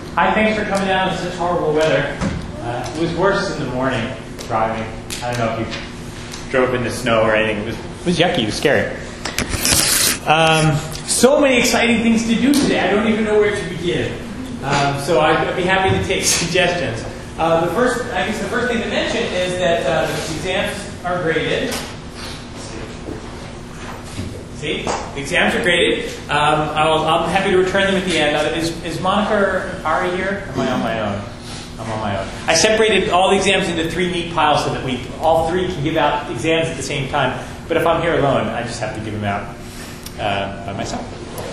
Hi, thanks for coming down in such horrible weather. It was worse in the morning driving. I don't know if you drove in the snow or anything. It was yucky. It was scary. So many exciting things to do today. I don't even know where to begin. So I'd be happy to take suggestions. The first thing to mention is that the exams are graded. See, the exams are graded. I'm happy to return them at the end. Is Monica or Ari here? Or am I on my own? I'm on my own. I separated all the exams into 3 neat piles so that we all 3 can give out exams at the same time. But if I'm here alone, I just have to give them out by myself.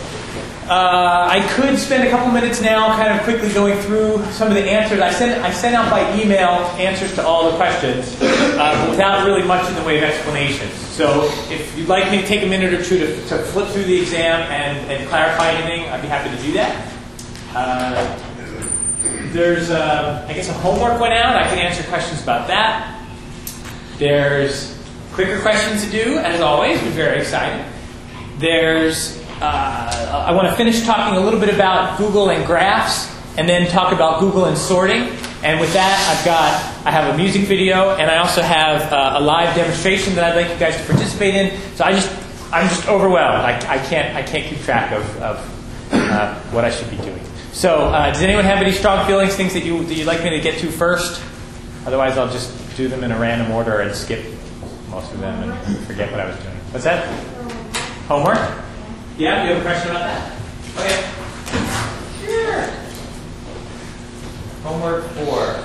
I could spend a couple minutes now kind of quickly going through some of the answers. I sent out by email answers to all the questions, but without really much in the way of explanations. So if you'd like me to take a minute or two to flip through the exam and clarify anything, I'd be happy to do that. There's, I guess, a homework went out. I can answer questions about that. There's quicker questions to do, as always. We're very excited. There's I want to finish talking a little bit about Google and graphs, and then talk about Google and sorting. And with that, I have a music video, and I also have a live demonstration that I'd like you guys to participate in. So I'm just overwhelmed. I can't keep track of what I should be doing. So does anyone have any strong feelings, things that you'd like me to get to first? Otherwise, I'll just do them in a random order and skip most of them and forget what I was doing. What's that? Homework? Yeah, do you have a question about that? Okay. Sure. Homework 4.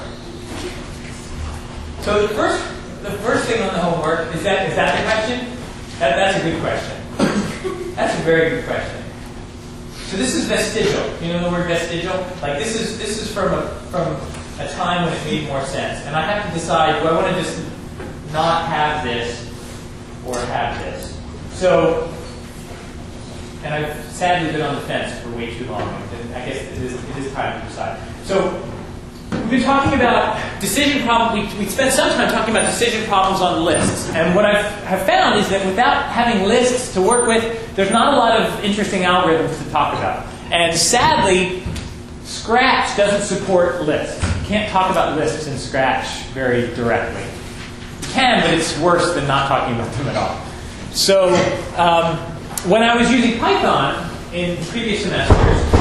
So the first thing on the homework, is that the question? That's a good question. That's a very good question. So this is vestigial. You know the word vestigial? Like this is from a time when it made more sense. And I have to decide, do I want to just not have this or have this? So, and I've sadly been on the fence for way too long. And I guess it is time to decide. So we've been talking about decision problems. We spent some time talking about decision problems on lists. And what I have found is that without having lists to work with, there's not a lot of interesting algorithms to talk about. And sadly, Scratch doesn't support lists. You can't talk about lists in Scratch very directly. You can, but it's worse than not talking about them at all. So when I was using Python in previous semesters,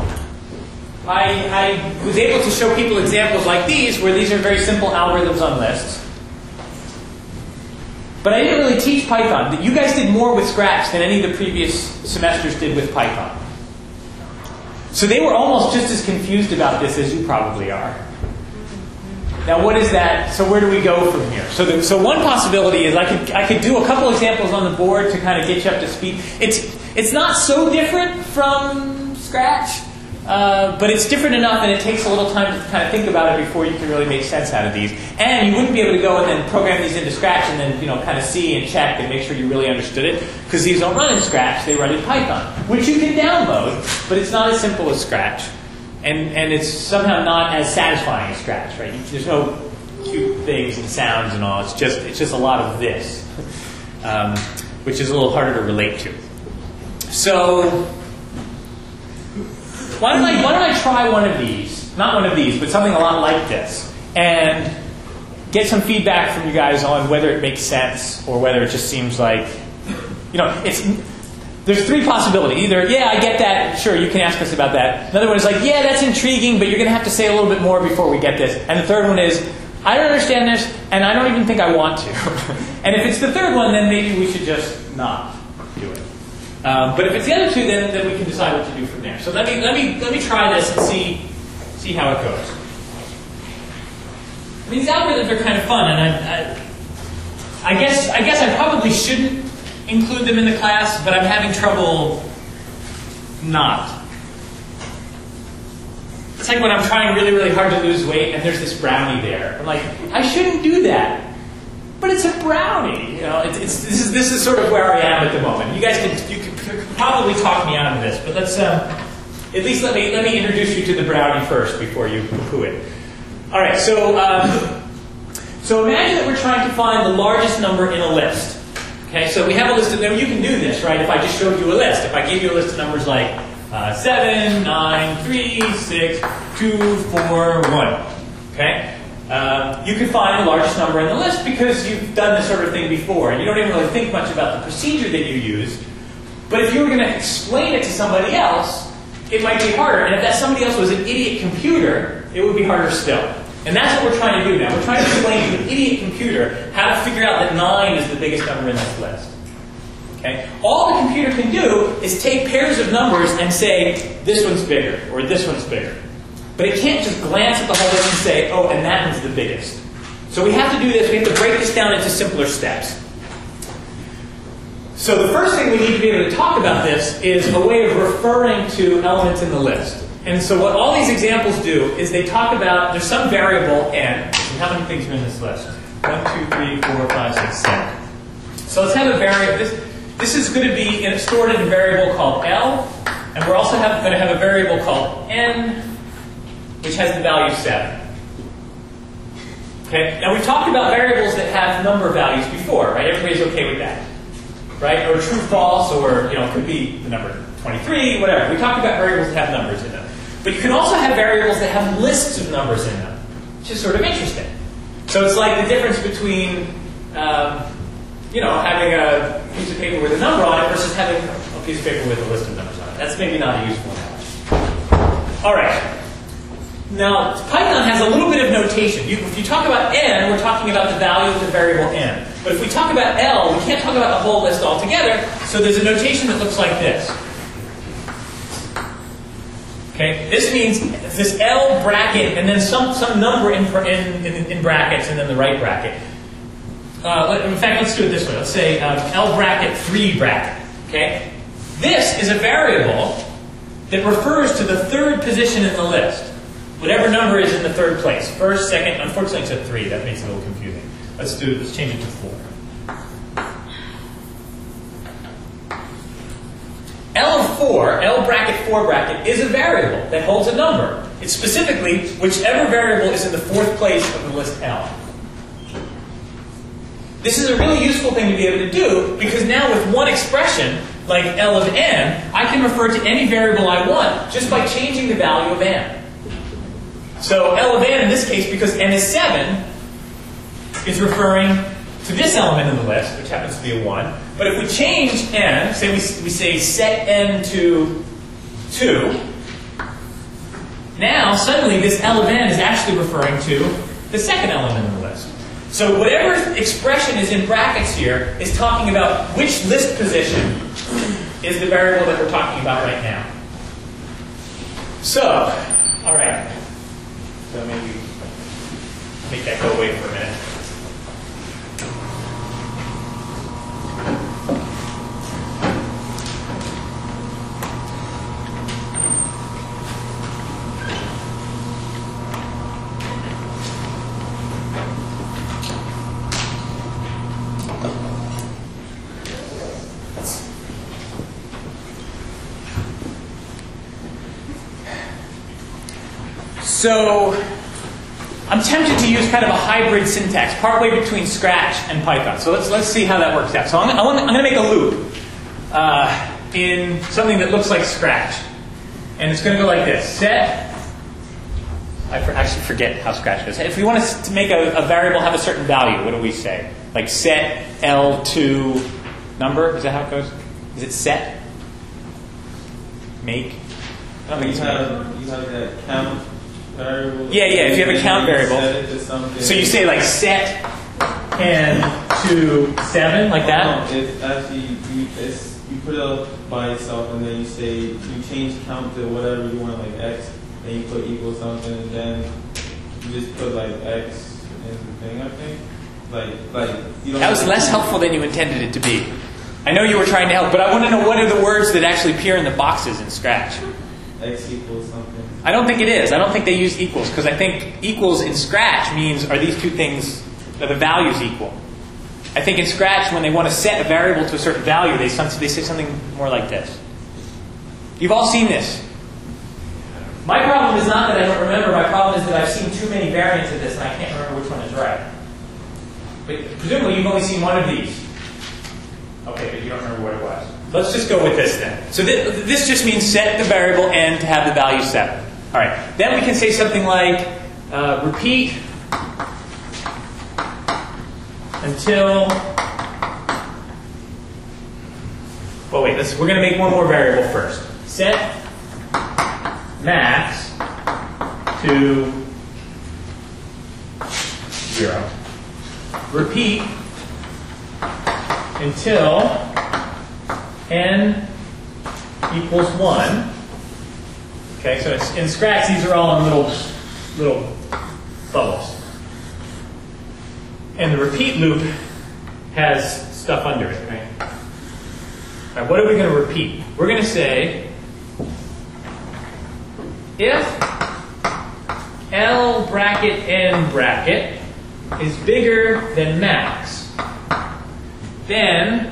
I was able to show people examples like these, where these are very simple algorithms on lists. But I didn't really teach Python. You guys did more with Scratch than any of the previous semesters did with Python. So they were almost just as confused about this as you probably are. Now what is that? So where do we go from here? So one possibility is I could do a couple examples on the board to kind of get you up to speed. It's not so different from Scratch. But it's different enough, and it takes a little time to kind of think about it before you can really make sense out of these. And you wouldn't be able to go and then program these into Scratch and then kind of see and check and make sure you really understood it, because these don't run in Scratch; they run in Python, which you can download. But it's not as simple as Scratch, and it's somehow not as satisfying as Scratch, right? There's no cute things and sounds and all. It's just a lot of this, which is a little harder to relate to. So why don't I try one of these? Not one of these, but something a lot like this. And get some feedback from you guys on whether it makes sense or whether it just seems like, there's 3 possibilities. Either, yeah, I get that, sure, you can ask us about that. Another one is like, yeah, that's intriguing, but you're going to have to say a little bit more before we get this. And the third one is, I don't understand this, and I don't even think I want to. And if it's the third one, then maybe we should just not do it. But if it's the other 2, then we can decide what to do from there. So let me try this and see how it goes. I mean, these algorithms are kind of fun, and I guess I probably shouldn't include them in the class, but I'm having trouble not. It's like when I'm trying really, really hard to lose weight, and there's this brownie there. I'm like, I shouldn't do that. But it's a brownie. This is sort of where I am at the moment. You guys could probably talk me out of this, but let's at least let me introduce you to the brownie first before you poo-poo it. All right. So imagine that we're trying to find the largest number in a list. Okay. So we have a list of them. You can do this, right? If I just showed you a list, if I gave you a list of numbers like 7, 9, 3, 6, 2, 4, 1. Okay? You can find the largest number in the list because you've done this sort of thing before, and you don't even really think much about the procedure that you use. But if you were going to explain it to somebody else, it might be harder. And if that somebody else was an idiot computer, it would be harder still. And that's what we're trying to do now. We're trying to explain to an idiot computer how to figure out that 9 is the biggest number in this list. Okay? All the computer can do is take pairs of numbers and say, this one's bigger, or this one's bigger. But it can't just glance at the whole list and say, oh, and that one's the biggest. So we have to do this. We have to break this down into simpler steps. So the first thing we need to be able to talk about this is a way of referring to elements in the list. And so what all these examples do is they talk about, there's some variable n, and how many things are in this list? 1, 2, 3, 4, 5, 6, 7. So let's have a variable. This is going to be stored in a variable called L, and we're also going to have a variable called n, which has the value 7. Okay? Now we've talked about variables that have number values before, right? Everybody's okay with that. Right? Or true, false, or it could be the number 23, whatever. We talked about variables that have numbers in them. But you can also have variables that have lists of numbers in them, which is sort of interesting. So it's like the difference between having a piece of paper with a number on it versus having a piece of paper with a list of numbers on it. That's maybe not a useful analogy. All right. Now, Python has a little bit of notation. If you talk about n, we're talking about the value of the variable n. But if we talk about L, we can't talk about the whole list altogether, so there's a notation that looks like this. Okay? This means this L bracket and then some number in brackets and then the right bracket. In fact, let's do it this way. Let's say L bracket 3 bracket. Okay? This is a variable that refers to the third position in the list. Whatever number is in the third place. First, second, unfortunately it's at 3. That makes it a little confusing. Let's change it to 4. L of 4, L bracket 4 bracket, is a variable that holds a number. It's specifically whichever variable is in the fourth place of the list L. This is a really useful thing to be able to do because now with one expression, like L of n, I can refer to any variable I want just by changing the value of n. So L of n in this case, because n is 7, is referring to this element in the list, which happens to be a 1. But if we change n, say we say set n to 2, now suddenly this L of n is actually referring to the second element in the list. So whatever expression is in brackets here is talking about which list position is the variable that we're talking about right now. So, all right. So maybe make that go away for a minute. So I'm tempted to use kind of a hybrid syntax, partway between Scratch and Python. So let's see how that works out. So I'm going to make a loop in something that looks like Scratch. And it's going to go like this. Set, I actually forget how Scratch goes. If we want to make a variable have a certain value, what do we say? Like set L to number? Is that how it goes? Is it set? Make? I don't think it's make. You have that count variable. Yeah, if you have a count variable. Set it to something. So you say like set n to 7, like that? No, it's actually, you put it up by itself and then you say, you change count to whatever you want, like x, then you put equal something, and then you just put like x in the thing, I think. Like you don't. That was less helpful than you intended it to be. I know you were trying to help, but I want to know what are the words that actually appear in the boxes in Scratch. X equals something. I don't think it is. I don't think they use equals, because I think equals in Scratch means are these two things, are the values equal? I think in Scratch, when they want to set a variable to a certain value, they say something more like this. You've all seen this. My problem is not that I don't remember. My problem is that I've seen too many variants of this, and I can't remember which one is right. But presumably, you've only seen one of these. Okay, but you don't remember what it was. Let's just go with this then. So this just means set the variable n to have the value 7. All right. Then we can say something like repeat until. Oh wait, we're going to make one more variable first. Set max to 0. Repeat until n equals 1. Okay, so in Scratch these are all in little bubbles. And the repeat loop has stuff under it, right? All right, what are we going to repeat? We're going to say if L bracket n bracket is bigger than max, then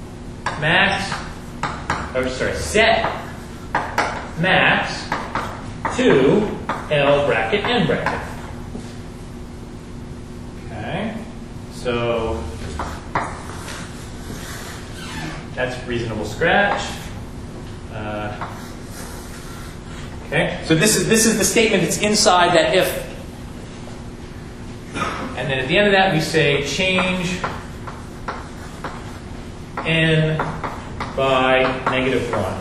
set max to L bracket n bracket. Okay, so that's reasonable Scratch. Okay, so this is the statement that's inside that if. And then at the end of that we say change n by -1.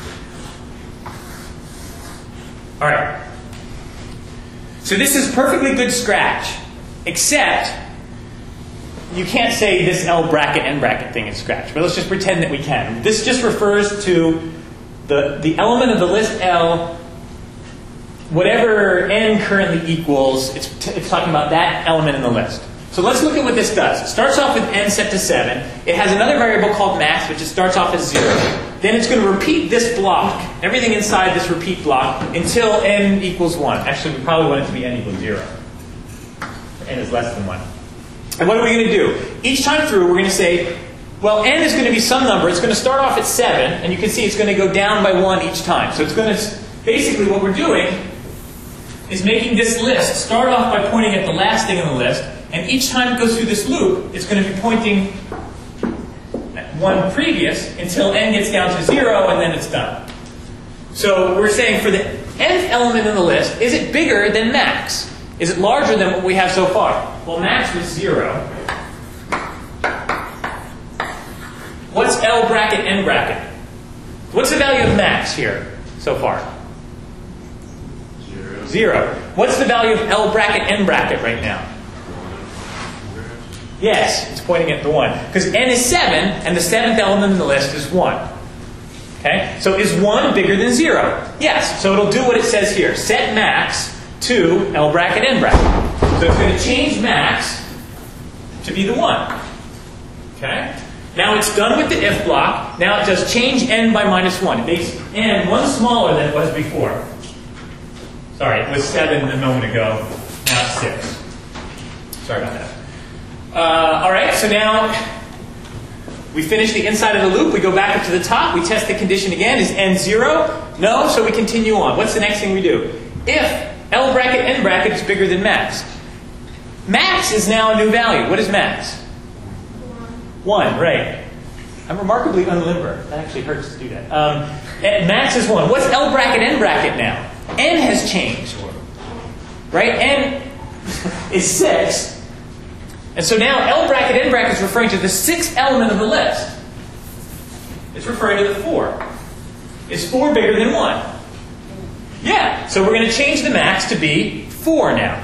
All right. So this is perfectly good Scratch, except you can't say this L bracket n bracket thing in Scratch, but let's just pretend that we can. This just refers to the element of the list L, whatever n currently equals, it's talking about that element in the list. So let's look at what this does. It starts off with n set to 7. It has another variable called max, which it starts off as 0. Then it's going to repeat this block, everything inside this repeat block, until n equals 1. Actually, we probably want it to be n equals 0. N is less than 1. And what are we going to do? Each time through, we're going to say, well, n is going to be some number. It's going to start off at 7, and you can see it's going to go down by 1 each time. So it's going to, basically what we're doing is making this list start off by pointing at the last thing on the list, and each time it goes through this loop, it's going to be pointing at one previous until n gets down to 0, and then it's done. So we're saying for the nth element in the list, is it bigger than max? Is it larger than what we have so far? Well, max was 0. What's L bracket, n bracket? What's the value of max here so far? 0. What's the value of L bracket, n bracket right now? Yes, it's pointing at the 1. Because n is 7, and the 7th element in the list is 1. Okay? So is 1 bigger than 0? Yes. So it'll do what it says here. Set max to L bracket, n bracket. So it's going to change max to be the 1. Okay? Now it's done with the if block. Now it does change n by -1. It makes n 1 smaller than it was before. Sorry, it was 7 a moment ago. Now it's 6. Sorry about that. All right, so now we finish the inside of the loop. We go back up to the top. We test the condition again. Is n 0? No, so we continue on. What's the next thing we do? If L bracket, n bracket is bigger than max. Max is now a new value. What is max? 1, right. I'm remarkably unlimber. That actually hurts to do that. Max is 1. What's L bracket, n bracket now? N has changed. Right? N is 6. And so now L bracket, n bracket is referring to the 6th element of the list. It's referring to the 4. Is 4 bigger than 1? Yeah. So we're going to change the max to be 4 now.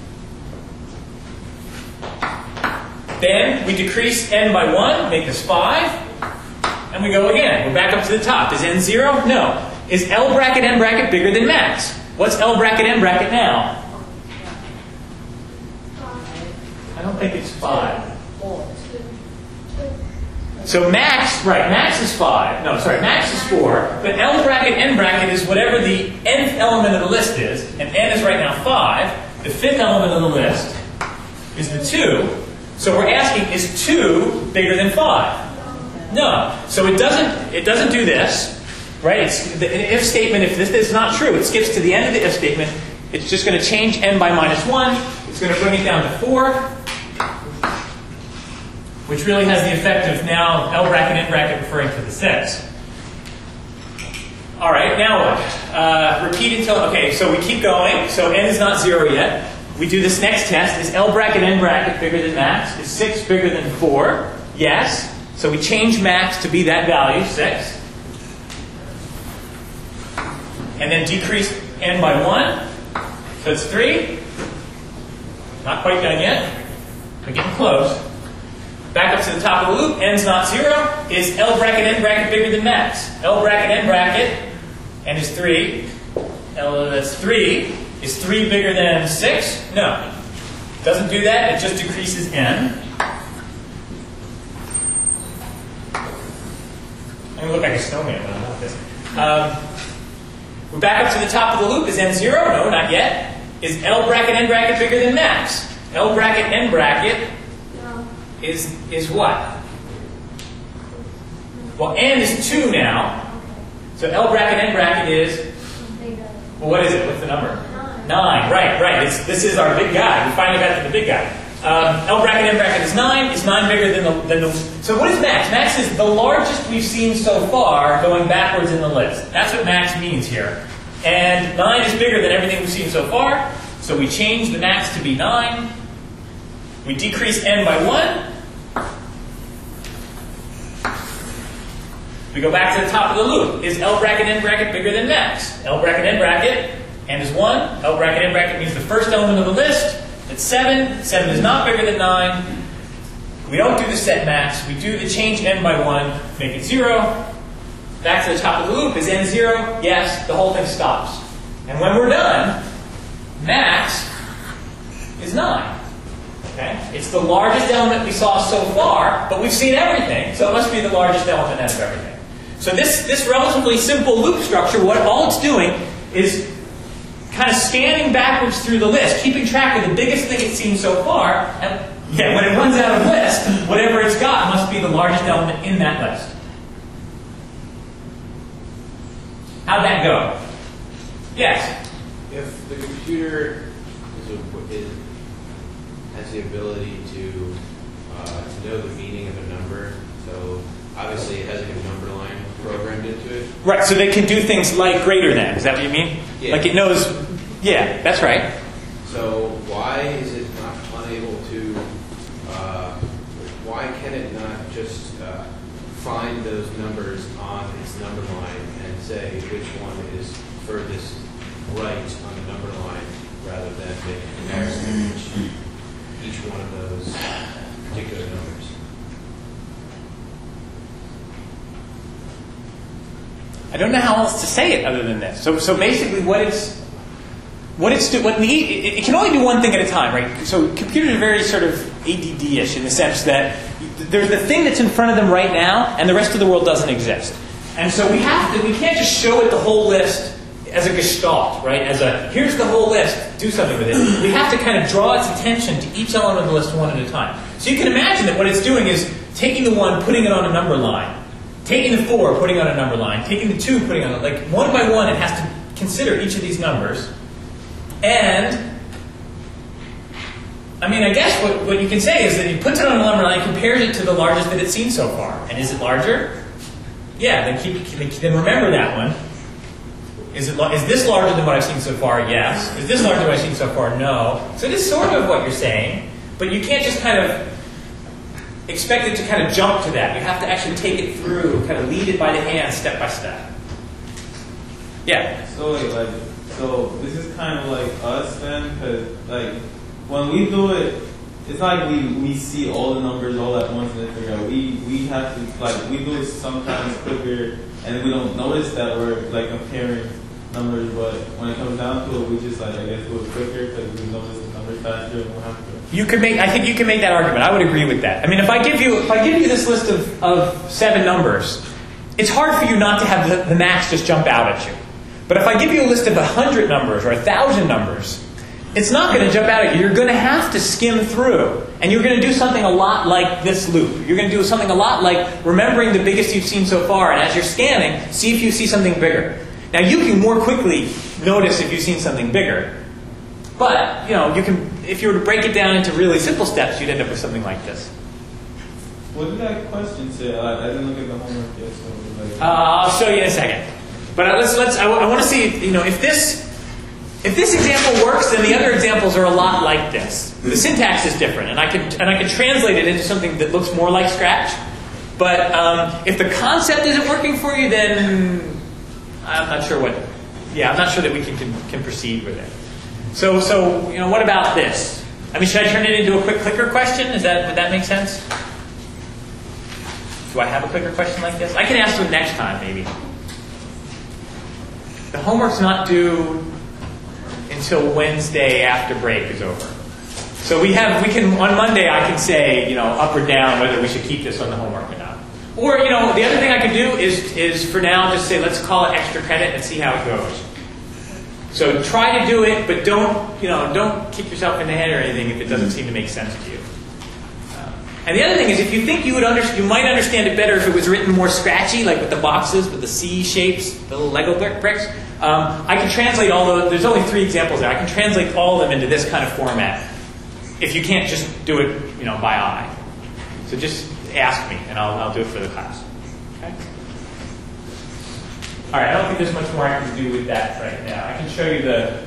Then we decrease n by 1, make this 5, and we go again. We're back up to the top. Is n 0? No. Is L bracket, n bracket bigger than max? What's L bracket, n bracket now? I don't think it's 5. So max, right, max is 5. No, sorry, max is 4. But L bracket, n bracket is whatever the nth element of the list is. And n is right now 5. The 5th element of the list is the 2. So we're asking, is 2 bigger than 5? No. So it doesn't do this. Right? It's the if statement, if this is not true, it skips to the end of the if statement. It's just going to change n by -1. It's going to bring it down to 4. Which really has the effect of now L bracket, n bracket referring to the 6. All right, now what? repeat until, okay, so we keep going. So n is not 0 yet. We do this next test. Is L bracket n bracket bigger than max? Is 6 bigger than 4? Yes. So we change max to be that value, 6. And then decrease n by 1. So it's 3. Not quite done yet. We're getting close. Back up to the top of the loop. N's not 0. Is L bracket n bracket bigger than max? L bracket n bracket. N is 3. That's 3. Is 3 bigger than 6? No. Doesn't do that. It just decreases n. I'm going to look like a snowman when I'm not this. We're back up to the top of the loop. Is n 0? No, not yet. Is L bracket n bracket bigger than max? L bracket n bracket is what? Well, n is 2 now. So L bracket n bracket is, well, what is it? What's the number? 9. Right. This is our big guy. We finally got to the big guy. L bracket n bracket is 9. Is 9 bigger than the... So what is max? Max is the largest we've seen so far going backwards in the list. That's what max means here. And 9 is bigger than everything we've seen so far. So we change the max to be 9. We decrease n by 1. We go back to the top of the loop. Is L bracket n bracket bigger than max? L bracket n bracket, n is 1. L bracket n bracket means the first element of the list. It's 7. 7 is not bigger than 9. We don't do the set max. We do the change n by 1, make it 0. Back to the top of the loop. Is n 0? Yes. The whole thing stops. And when we're done, max is 9. Okay? It's the largest element we saw so far, but we've seen everything, so it must be the largest element out of everything. So this relatively simple loop structure, all it's doing is kind of scanning backwards through the list, keeping track of the biggest thing it's seen so far, and when it runs out of list, whatever it's got must be the largest element in that list. How'd that go? Yes? If the computer has the ability to know the meaning of a number, so obviously it has a number line programmed into it. Right, so they can do things like greater than. Is that what you mean? Yeah. Like it knows, yeah, that's right. So why is it not unable to, why can it not just find those numbers on its number line and say which one is furthest right on the number line rather than make a comparison of each one of those particular numbers? I don't know how else to say it other than this. So basically, it can only do one thing at a time, right? So computers are very sort of ADD-ish in the sense that there's the thing that's in front of them right now, and the rest of the world doesn't exist. And so we can't just show it the whole list as a gestalt, right? Here's the whole list, do something with it. We have to kind of draw its attention to each element of the list one at a time. So you can imagine that what it's doing is taking the 1, putting it on a number line, taking the 4, putting it on a number line, taking the 2, putting it on, like one by one, it has to consider each of these numbers. And, I mean, I guess what you can say is that it puts it on a number line, compares it to the largest that it's seen so far. And is it larger? Yeah, then remember that one. Is this larger than what I've seen so far? Yes. Is this larger than what I've seen so far? No. So it is sort of what you're saying, but you can't just kind of expect it to kind of jump to that. You have to actually take it through, kind of lead it by the hand, step by step. Yeah. So this is kind of like us then, because like when we do it, it's not like we see all the numbers all at once and then figure out. We have to we do it sometimes quicker, and we don't notice that we're like comparing numbers. But when it comes down to it, we just I guess do it quicker because we notice the numbers faster and we don't have to. I think you can make that argument. I would agree with that. I mean, if I give you this list of 7 numbers, it's hard for you not to have the max just jump out at you. But if I give you a list of 100 numbers or 1,000 numbers, it's not going to jump out at you. You're going to have to skim through. And you're going to do something a lot like this loop. You're going to do something a lot like remembering the biggest you've seen so far. And as you're scanning, see if you see something bigger. Now, you can more quickly notice if you've seen something bigger. But, you can, if you were to break it down into really simple steps, you'd end up with something like this. What did that question say? I didn't look at the homework yet. So I'll show you in a second. But I want to see, if this example works, then the other examples are a lot like this. The syntax is different, and I can translate it into something that looks more like Scratch. But if the concept isn't working for you, then I'm not sure what. Yeah, I'm not sure that we can proceed with it. So what about this? I mean, should I turn it into a quick clicker question? Would that make sense? Do I have a clicker question like this? I can ask them next time, maybe. The homework's not due until Wednesday after break is over. So we can on Monday I can say, up or down whether we should keep this on the homework or not. Or, the other thing I can do is for now just say let's call it extra credit and see how it goes. So try to do it, but don't kick yourself in the head or anything if it doesn't seem to make sense to you. And the other thing is, if you think you might understand it better if it was written more scratchy, like with the boxes, with the C shapes, the little Lego bricks. I can translate all those. There's only 3 examples there. I can translate all of them into this kind of format. If you can't just do it, by eye. So just ask me, and I'll do it for the class. Okay. All right. I don't think there's much more I can do with that right now. I can show you the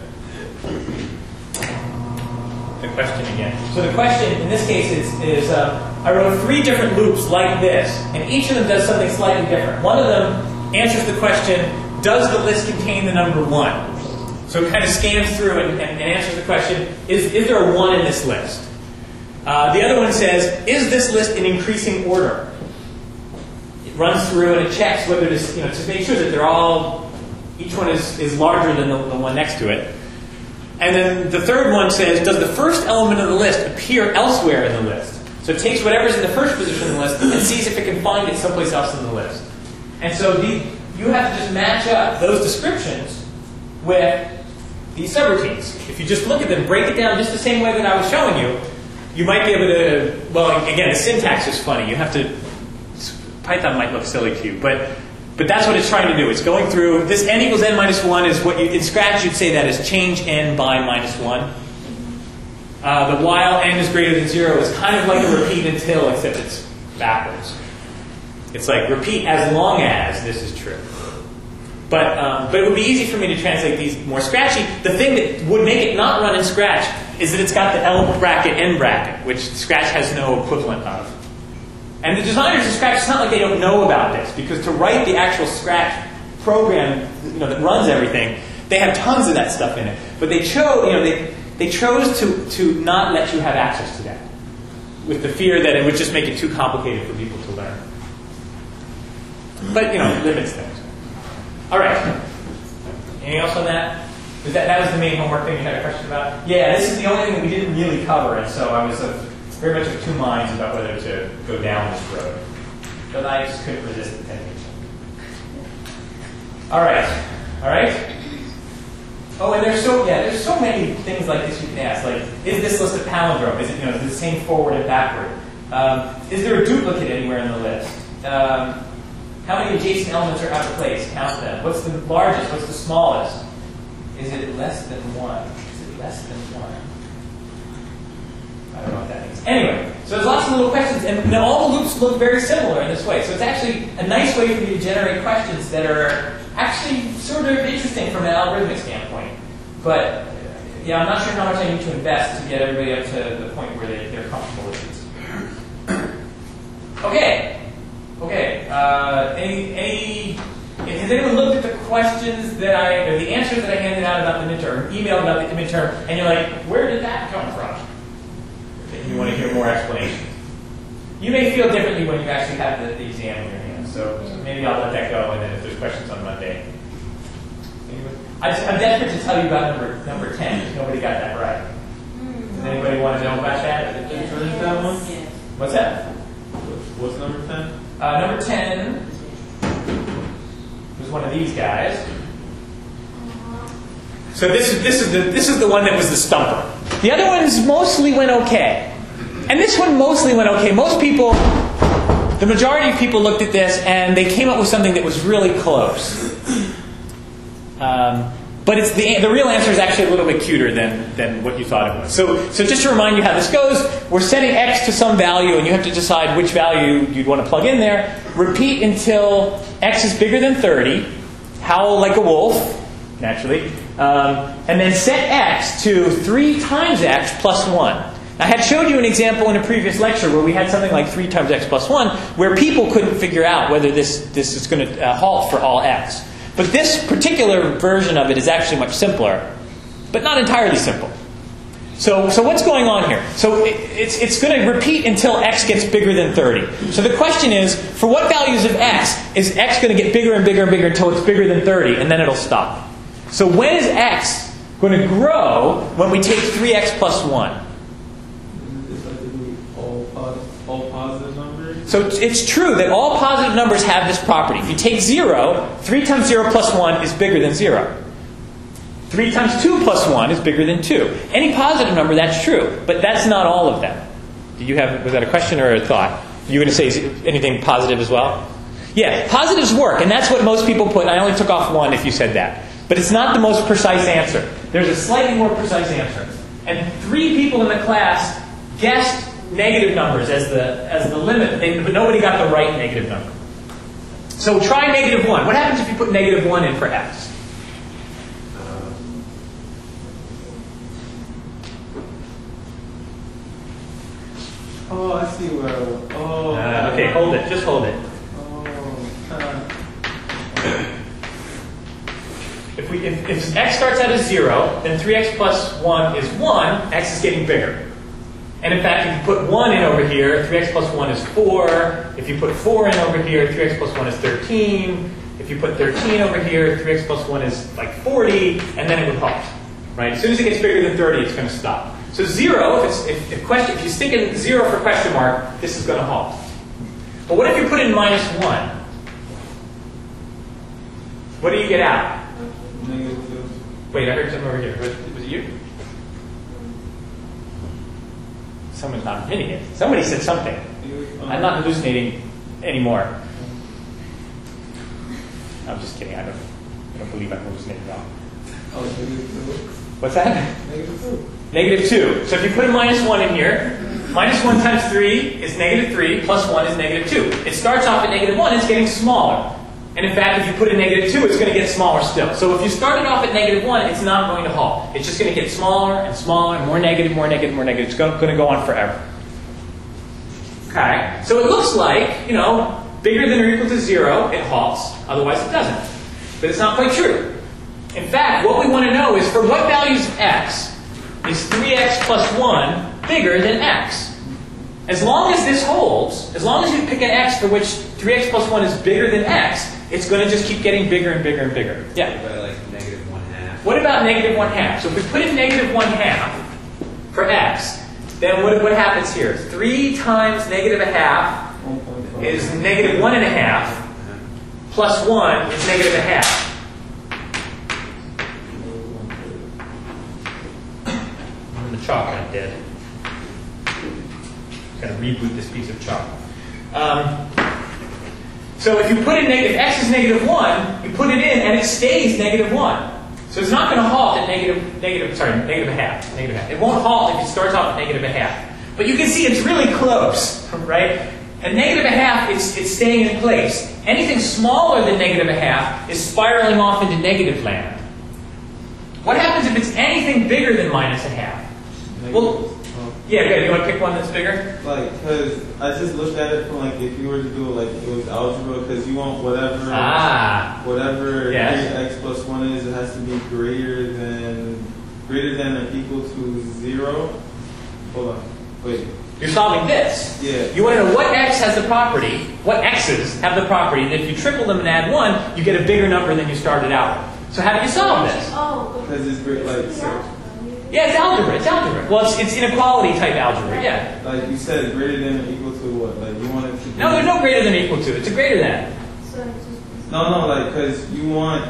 question again. So the question in this case is I wrote 3 different loops like this, and each of them does something slightly different. One of them answers the question, does the list contain the number 1? So it kind of scans through and answers the question, is there a 1 in this list? The other one says, is this list in increasing order? It runs through and it checks whether this, to make sure that they're all, each one is larger than the one next to it. And then the third one says, does the first element of the list appear elsewhere in the list? So it takes whatever's in the first position in the list and sees if it can find it someplace else in the list. And so you have to just match up those descriptions with these subroutines. If you just look at them, break it down just the same way that I was showing you, you might be able to, well, again, the syntax is funny. You have to, Python might look silly to you, but that's what it's trying to do. It's going through, this n equals n minus 1 is what in Scratch you'd say that is change n by minus 1. The while n is greater than 0 is kind of like a repeat until, except it's backwards. It's like repeat as long as this is true. But it would be easy for me to translate these more scratchy. The thing that would make it not run in Scratch is that it's got the L bracket, N bracket, which Scratch has no equivalent of. And the designers of Scratch, it's not like they don't know about this, because to write the actual Scratch program, that runs everything, they have tons of that stuff in it. But they chose, they chose to not let you have access to that, with the fear that it would just make it too complicated for people to learn. But it limits things. All right. Anything else on that? That was the main homework thing you had a question about? Yeah, this is the only thing that we didn't really cover, and so I was very much of 2 minds about whether to go down this road. But I just couldn't resist the temptation. All right. All right? Oh, and there's so many things like this you can ask. Like, is this list a palindrome? Is it is it the same forward and backward? Is there a duplicate anywhere in the list? How many adjacent elements are out of place? Count them. What's the largest? What's the smallest? Is it less than 1? Is it less than 1? I don't know what that means. Anyway, so there's lots of little questions, and now all the loops look very similar in this way. So it's actually a nice way for you to generate questions that are actually sort of interesting from an algorithmic standpoint. But yeah, I'm not sure how much I need to invest to get everybody up to the point where they're comfortable with these. Okay. Has anyone looked at the questions or the answers that I handed out about the midterm, emailed about the midterm, and you're like, where did that come from? And you want to hear more explanations. You may feel differently when you actually have the exam in your hands, so maybe I'll let that go, and then if there's questions on Monday. Anyway, I'm desperate to tell you about number 10, because nobody got that right. Does anybody want to know about that? That one? What's that? What's number 10? Number 10 was one of these guys. So this is the one that was the stumper. The other ones mostly went okay. And this one mostly went okay. Most people, the majority of people looked at this and they came up with something that was really close. But it's the real answer is actually a little bit cuter than what you thought it was. So just to remind you how this goes, we're setting x to some value, and you have to decide which value you'd want to plug in there. Repeat until x is bigger than 30. howl like a wolf, naturally, and then set x to 3 times x plus 1. I had showed you an example in a previous lecture where we had something like 3 times x plus 1, where people couldn't figure out whether this is going to halt for all x. But this particular version of it is actually much simpler, but not entirely simple. So what's going on here? So it's going to repeat until x gets bigger than 30. So the question is, for what values of x is x going to get bigger and bigger and bigger until it's bigger than 30, and then it'll stop? So when is x going to grow when we take 3x plus 1? All positive numbers? So it's true that all positive numbers have this property. If you take 0, 3 times 0 plus 1 is bigger than 0. 3 times 2 plus 1 is bigger than 2. Any positive number, that's true. But that's not all of them. Was that a question or a thought? You going to say anything positive as well? Yeah, positives work, and that's what most people put. I only took off 1 if you said that. But it's not the most precise answer. There's a slightly more precise answer. And 3 people in the class guessed negative numbers as the limit, but nobody got the right negative number. So try negative 1. What happens if you put negative 1 in for x? Oh, I see where I was. Oh. Okay, hold it. Just hold it. If x starts out as 0, then 3x plus 1 is 1. X is getting bigger. And in fact, if you put 1 in over here, 3x plus 1 is 4. If you put 4 in over here, 3x plus 1 is 13. If you put 13 over here, 3x plus 1 is like 40, and then it would halt. Right? As soon as it gets bigger than 30, it's going to stop. So 0, if you stick in 0 for question mark, this is going to halt. But what if you put in minus 1? What do you get out? -2. Wait, I heard something over here. Was it you? Someone's not admitting it. Somebody said something. I'm not hallucinating anymore. I'm just kidding. I don't believe I'm hallucinating at all. Oh, -2. What's that? -2. -2. So if you put a minus 1 in here, minus 1 times 3 is -3, plus 1 is -2. It starts off at -1, it's getting smaller. And in fact, if you put a -2, it's going to get smaller still. So if you started off at -1, it's not going to halt. It's just going to get smaller and smaller, more negative, more negative, more negative. It's going to go on forever. Okay? So it looks like, bigger than or equal to 0, it halts. Otherwise, it doesn't. But it's not quite true. In fact, what we want to know is for what values of x is 3x plus 1 bigger than x? As long as this holds, as long as you pick an x for which 3x plus 1 is bigger than x, it's going to just keep getting bigger and bigger and bigger. Yeah? What about like -1/2? What about -1/2? So if we put in -1/2 for x, then what happens here? 3 times -1/2 is -1/2 plus 1 is -1/2. The chalk went dead. Going to reboot this piece of chalk. So if you put in if x is -1, you put it in and it stays -1. So it's not going to halt at -1/2. It won't halt if it starts off at -1/2. But you can see it's really close, right? At -1/2, it's staying in place. Anything smaller than -1/2 is spiraling off into negative land. What happens if it's anything bigger than -1/2? Well, yeah, good. You want to pick one that's bigger? Because I just looked at it from if you were to do it it was algebra, because you want whatever yes. x plus 1 is, it has to be greater than or equal to 0. Hold on, wait. You're solving this. Yeah. You want to know what x has the property, what x's have the property that if you triple them and add 1, you get a bigger number than you started out with. So how do you solve this? Because it's Yeah, it's algebra. It's algebra. Well, it's inequality type algebra. Yeah. Like you said, greater than or equal to what? You want it to be... No, there's no greater than or equal to. It's a greater than. No, because you want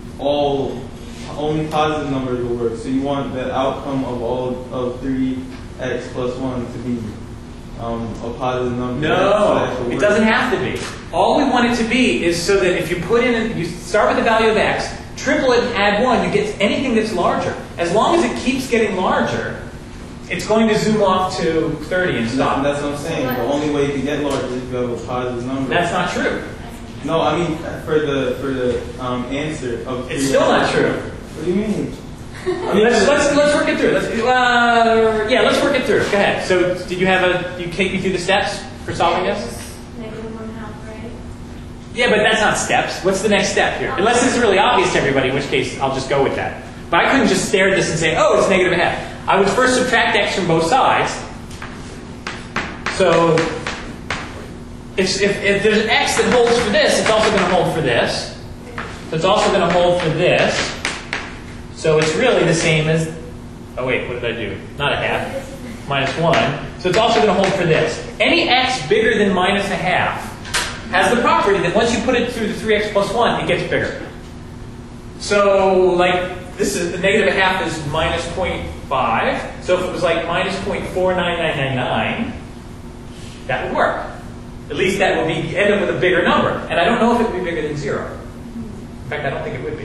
only positive numbers to work. So you want the outcome of 3x plus 1 to be a positive number. No, it doesn't have to be. All we want it to be is so that if you you start with the value of x, triple it and add 1, you get anything that's larger. As long as it keeps getting larger, it's going to zoom off to 30 and stop. That's what I'm saying. The only way you can get larger is if you have a positive number. That's not true. No, I mean for the answer of It's still not true. What do you mean? Let's work it through. Let's work it through. Go ahead. So, did you have you take me through the steps for solving this? -1/2, right? Yeah, but that's not steps. What's the next step here? Unless it's really obvious to everybody, in which case I'll just go with that. But I couldn't just stare at this and say, oh, it's -1/2. I would first subtract x from both sides. So, if there's an x that holds for this, it's also going to hold for this. So it's also going to hold for this. So it's really the same as, oh wait, what did I do? Not a half, -1. So it's also going to hold for this. Any x bigger than -1/2 has the property that once you put it through the 3x plus 1, it gets bigger. So, like, this is the -1/2 is -0.5. So if it was like -0.49999, that would work. At least that would be end up with a bigger number. And I don't know if it would be bigger than 0. In fact, I don't think it would be.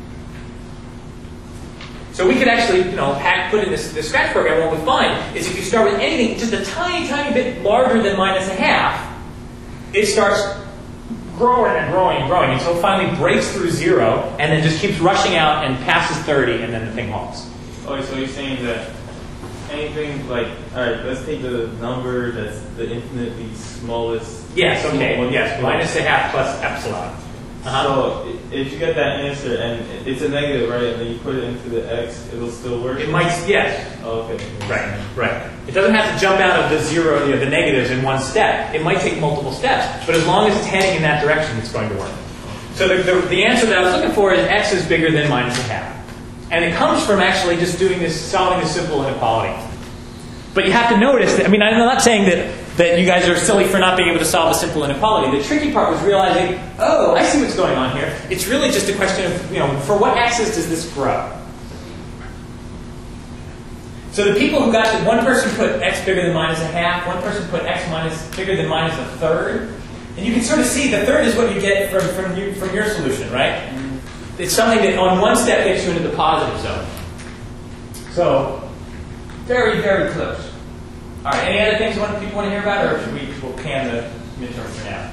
So we could actually, put in this scratch program. What we find is if you start with anything just a tiny, tiny bit larger than -1/2, it starts growing and growing and growing until it finally breaks through 0 and then just keeps rushing out and passes 30 and then the thing halts. Okay, so you're saying that anything like, all right, let's take the number that's the infinitely smallest. Yes, okay, yes, -1/2 plus epsilon. So if you get that answer and it's a negative, right, and then you put it into the x, it'll still work? It might, yes. Oh, okay. Right. It doesn't have to jump out of the 0, the negatives in one step. It might take multiple steps, but as long as it's heading in that direction, it's going to work. So the answer that I was looking for is x is bigger than -1/2. And it comes from actually just doing this, solving this simple inequality. But you have to notice that, I'm not saying that you guys are silly for not being able to solve a simple inequality. The tricky part was realizing, oh, I see what's going on here. It's really just a question of, for what axis does this grow? So the people who got to, one person put x bigger than -1/2, one person put x bigger than -1/3. And you can sort of see the third is what you get from your solution, right? It's something that on one step gets you into the positive zone. So, very, very close. All right, any other things people want to hear about, or should we'll can the midterm for now?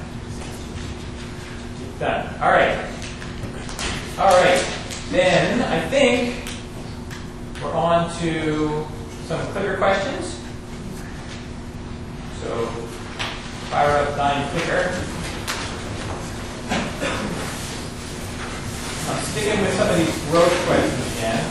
Done. All right. Then I think we're on to some clicker questions. So fire up Dine Clicker. I'm sticking with some of these growth questions again.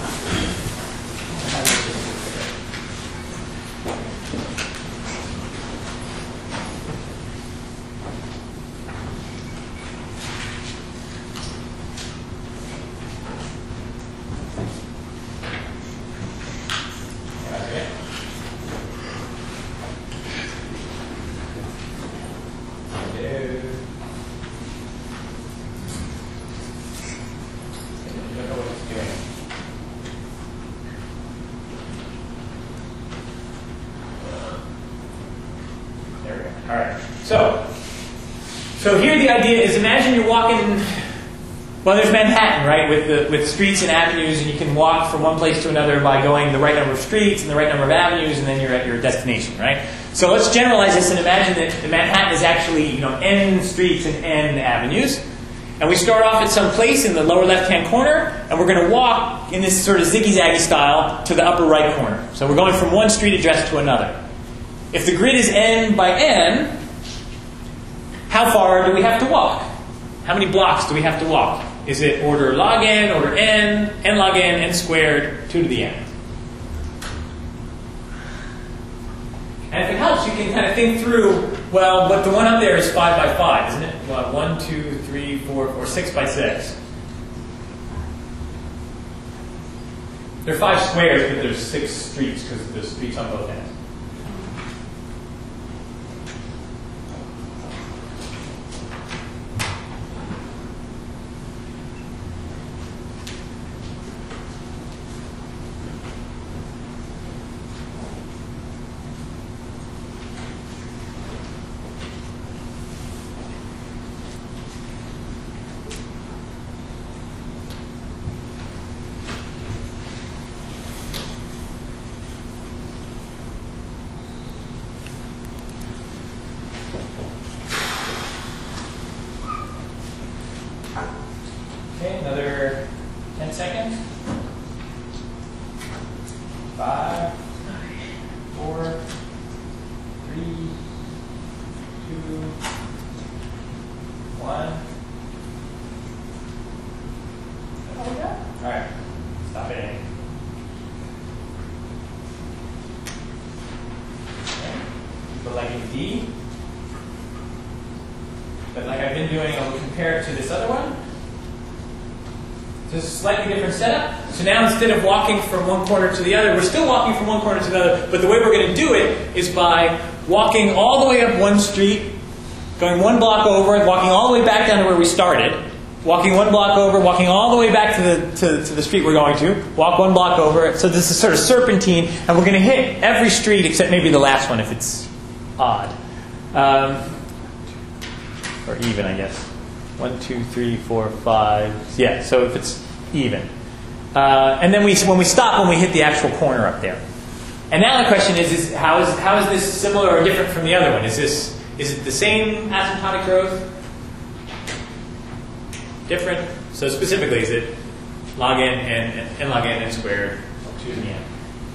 So here the idea is, imagine you're walking, well, there's Manhattan, right, with streets and avenues, and you can walk from one place to another by going the right number of streets and the right number of avenues, and then you're at your destination, right? So let's generalize this and imagine that the Manhattan is actually, n streets and n avenues. And we start off at some place in the lower left-hand corner, and we're going to walk in this sort of ziggy-zaggy style to the upper right corner. So we're going from one street address to another. If the grid is n by n, how far do we have to walk? How many blocks do we have to walk? Is it order log n, order n log n squared, 2 to the n? And if it helps, you can kind of think through, well, but the one up there is 5 by 5, isn't it? Well, 1, 2, 3, 4, or 6 by 6. There are 5 squares, but there's 6 streets because there's streets on both ends. 5, 4, 3, 2, 1. All right, stop it. Okay. But like in D, but like I've been doing, I'll compare it to this other one. So it's a slightly different setup. So now instead of walking from one corner to the other, we're still walking from one corner to the other, but the way we're going to do it is by walking all the way up one street, going one block over, walking all the way back down to where we started, walking one block over, walking all the way back to the street we're going to, walk one block over. So this is sort of serpentine, and we're going to hit every street except maybe the last one if it's odd. Or even, I guess. 1, 2, 3, 4, 5. Yeah, so if it's even. And then when we stop, when we hit the actual corner up there. And now the question is how is this similar or different from the other one? Is it the same asymptotic growth? Different? So specifically, is it log n and n log n squared to the n?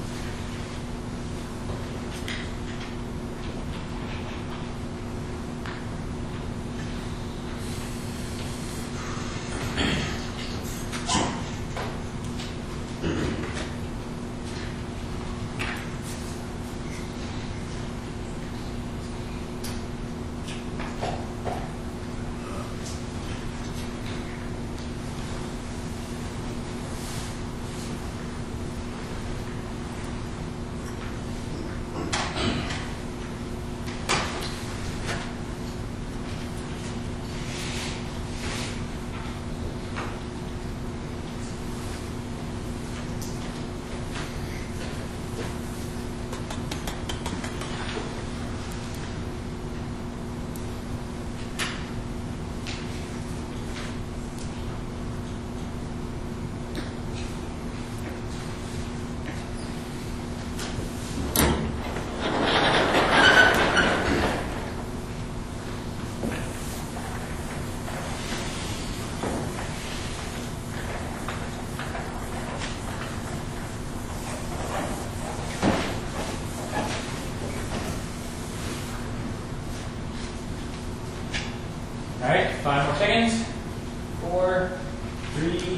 All right, 5 more seconds. 4, 3, 2,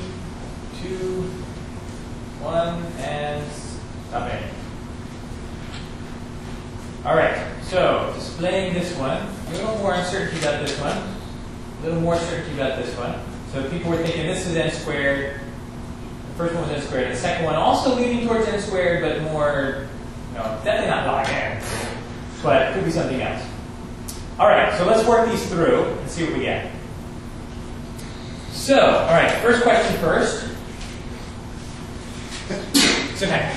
1, and stop it. All right, so displaying this one, a little more uncertainty about this one, a little more certainty about this one. So people were thinking this is n squared. The first one was n squared. The second one also leaning towards n squared, but more, definitely not log n, but it could be something else. All right, so let's work these through and see what we get. So, all right, first question first. Sunhai.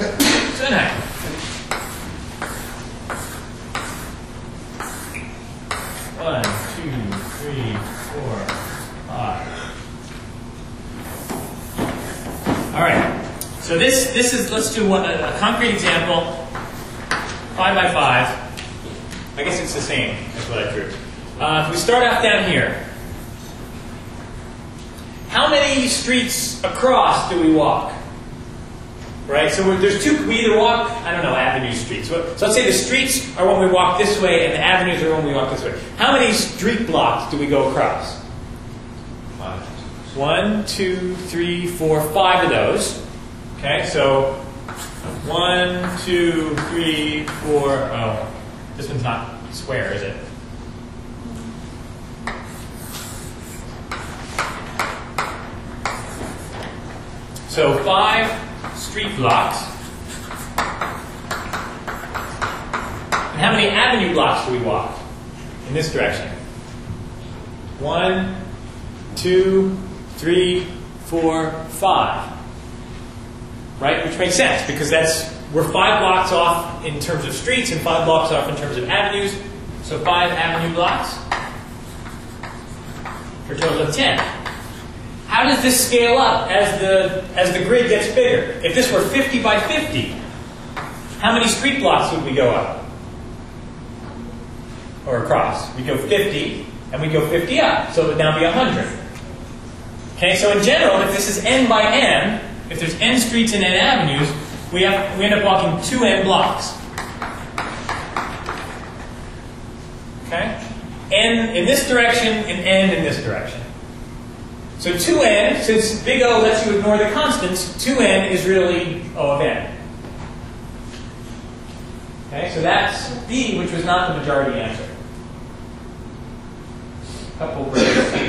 1, 2, 3, 4, 5. All right, so this is, let's do a concrete example, 5 by 5. I guess it's the same as what I drew. If we start off down here, how many streets across do we walk? Right? So there's two. We either walk, avenue streets. So let's say the streets are when we walk this way, and the avenues are when we walk this way. How many street blocks do we go across? 5. 1, 2, 3, 4, 5 of those. Okay, so 1, 2, 3, 4. Oh. This one's not square, is it? So 5 street blocks. And how many avenue blocks do we walk in this direction? 1, 2, 3, 4, 5. Right? Which makes sense because we're 5 blocks off in terms of streets and 5 blocks off in terms of avenues. So 5 avenue blocks for a total of 10. How does this scale up as the grid gets bigger? If this were 50 by 50, how many street blocks would we go up? Or across? We go 50, and we go 50 up. So it would now be 100. Okay, so in general, if this is n by n, if there's n streets and n avenues, we end up walking 2n blocks. Okay? N in this direction and n in this direction. So 2n, since big O lets you ignore the constants, 2n is really O of n. Okay, so that's B, which was not the majority answer. Couple breaks.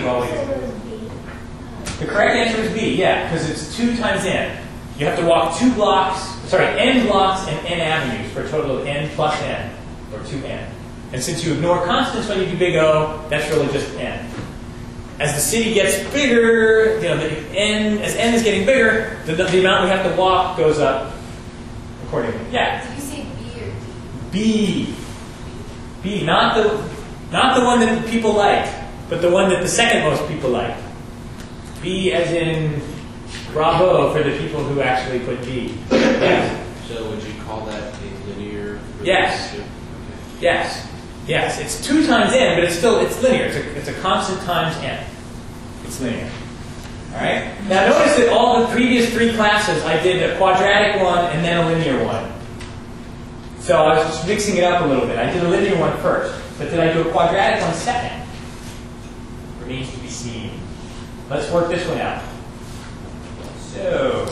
The correct answer is B, yeah, because it's 2 times n. You have to walk 2 blocks, sorry, n blocks and n avenues for a total of n plus n, or 2n. And since you ignore constants when you do big O, that's really just n. As the city gets bigger, you know, as n is getting bigger, the amount we have to walk goes up accordingly. Yeah. Did you say B or D? B. B, not the one that people like, but the one that the second most people like. B as in bravo for the people who actually put B. Yes. So would you call that a linear Yes. relationship? Yes. Yes. It's 2 times n, but it's linear. It's a constant times n. It's linear. All right. Now notice that all the previous 3 classes I did a quadratic one and then a linear one. So I was just mixing it up a little bit. I did a linear one first, but did I do a quadratic one second? Remains to be seen. Let's work this one out. So,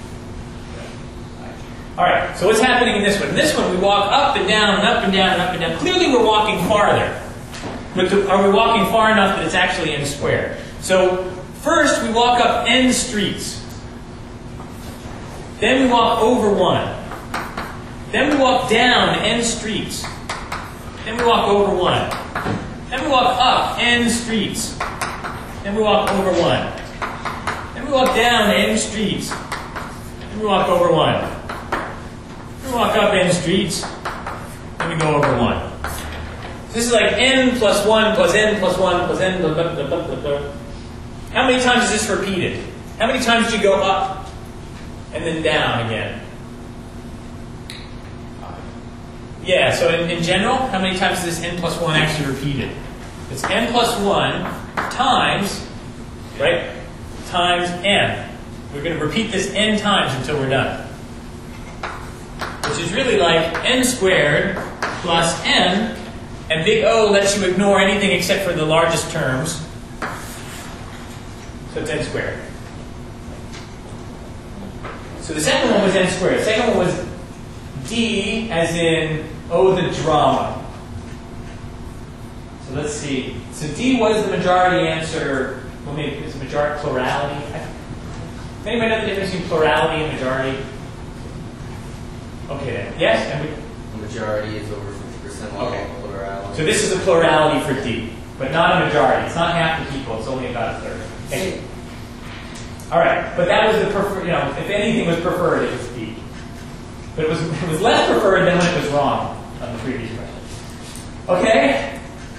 all right. So what's happening in this one? In this one, we walk up and down and up and down and up and down. Clearly, we're walking farther. But are we walking far enough that it's actually n squared? So first, we walk up n streets. Then we walk over 1. Then we walk down n streets. Then we walk over 1. Then we walk up n streets. Then we walk over 1. Then we walk down n streets. Then we walk over 1. Then we walk up n streets. Then we go over 1. So this is like n plus 1 plus n plus 1 plus n blah, blah, blah, blah, blah, blah. How many times is this repeated? How many times do you go up and then down again? Yeah, so in general, how many times is this n plus 1 actually repeated? It's n plus 1 times, right, times n. We're going to repeat this n times until we're done. Which is really like n squared plus n, and big O lets you ignore anything except for the largest terms. So it's n squared. So the second one was n squared. The second one was D as in, oh, the drama. So let's see. So D was the majority answer. Well, maybe it's majority plurality. Does anybody know the difference between plurality and majority? Okay then. Yes? And The majority is over 50% while Okay. plurality. so this is a plurality for D, but not a majority. It's not half the people. It's only about a third. Okay. All right. But that was the preferred. You know, if anything was preferred, it was D. But it was less preferred than when it was wrong on the previous question. Okay.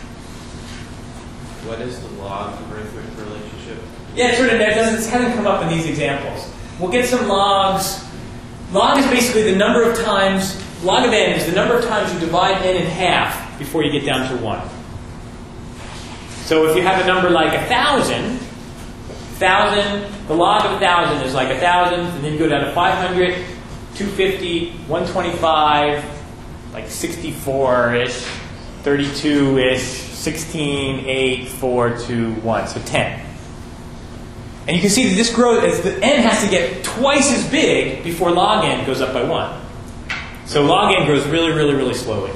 What is the logarithmic relationship? Yeah, it sort of hasn't come up in these examples. We'll get some logs. Log is basically the number of times, log of n is the number of times you divide n in half before you get down to 1. So if you have a number like 1,000, the log of 1,000 is like 1,000, and then you go down to 500, 250, 125, like 64-ish, 32-ish, 16, 8, 4, 2, 1, so 10. And you can see that this grows, as the n has to get twice as big before log n goes up by 1. So log n grows really, really, really slowly.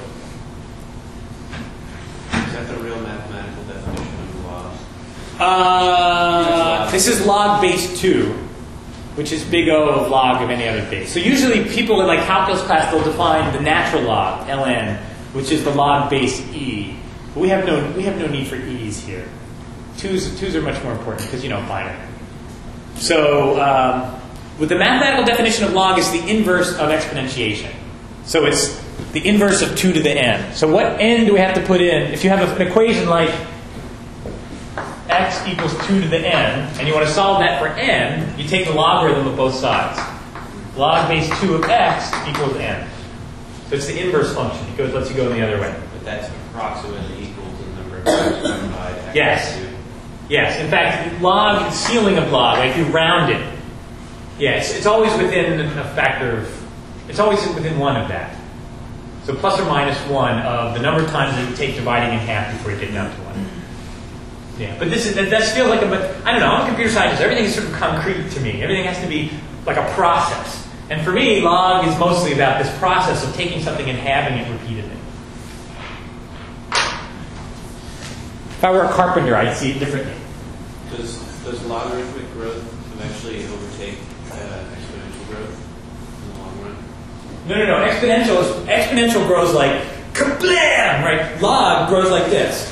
Is that the real mathematical definition of log? This is log base 2, which is big O of log of any other base. So usually people in like calculus class, they'll define the natural log, ln, which is the log base e. But we have no need for e's here. Twos are much more important because, you know, binary. So with the mathematical definition of log is the inverse of exponentiation. So it's the inverse of 2 to the n. So what n do we have to put in? If you have an equation like x equals 2 to the n, and you want to solve that for n, you take the logarithm of both sides. Log base 2 of x equals n. So it's the inverse function. It lets you go the other way. But that's approximately equal to the number of times you divide x Yes. by 2. Yes, in fact, log, ceiling of log, like if you round it, yes, it's always within a factor of It's always within 1 of that. So plus or minus 1 of the number of times it would take dividing in half before you get down to 1. Yeah, but that feels like I don't know, I'm a computer scientist. Everything is sort of concrete to me. Everything has to be like a process. And for me, log is mostly about this process of taking something and halving it repeatedly. If I were a carpenter, I'd see it differently. Does logarithmic growth eventually overtake exponential growth in the long run? No. Exponential grows like kablam, right? Log grows like this.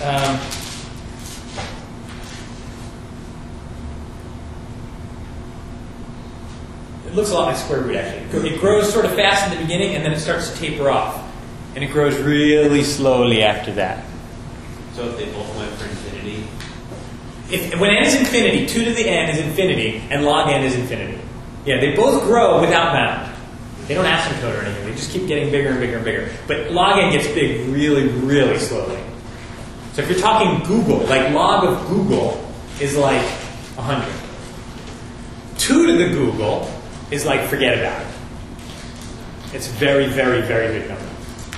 It looks a lot like square root, actually. It grows sort of fast in the beginning, and then it starts to taper off. And it grows really slowly after that. So if they both went for infinity? When n is infinity, 2 to the n is infinity, and log n is infinity. Yeah, they both grow without bound. They don't asymptote or anything. They just keep getting bigger and bigger and bigger. But log n gets big really, really slowly. So if you're talking Google, like log of Google is like 100. 2 to the Google is like forget about it. It's a very, very, very big number.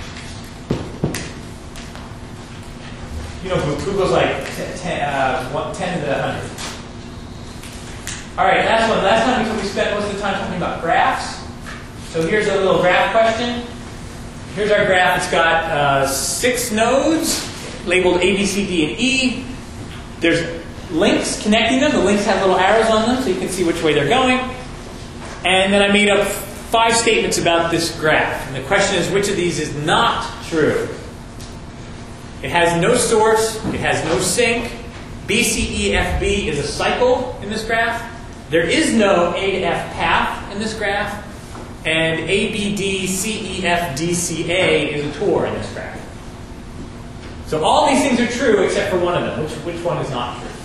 You know, Google's like 10 to the 100. All right, last one. Last time we spent most of the time talking about graphs. So here's a little graph question. Here's our graph. It's got 6 nodes labeled A, B, C, D, and E. There's links connecting them. The links have little arrows on them so you can see which way they're going. And then I made up 5 statements about this graph. And the question is, which of these is not true? It has no source. It has no sink. B, C, E, F, B is a cycle in this graph. There is no A to F path in this graph. And A, B, D, C, E, F, D, C, A is a tour in this graph. So all these things are true except for one of them. Which one is not true?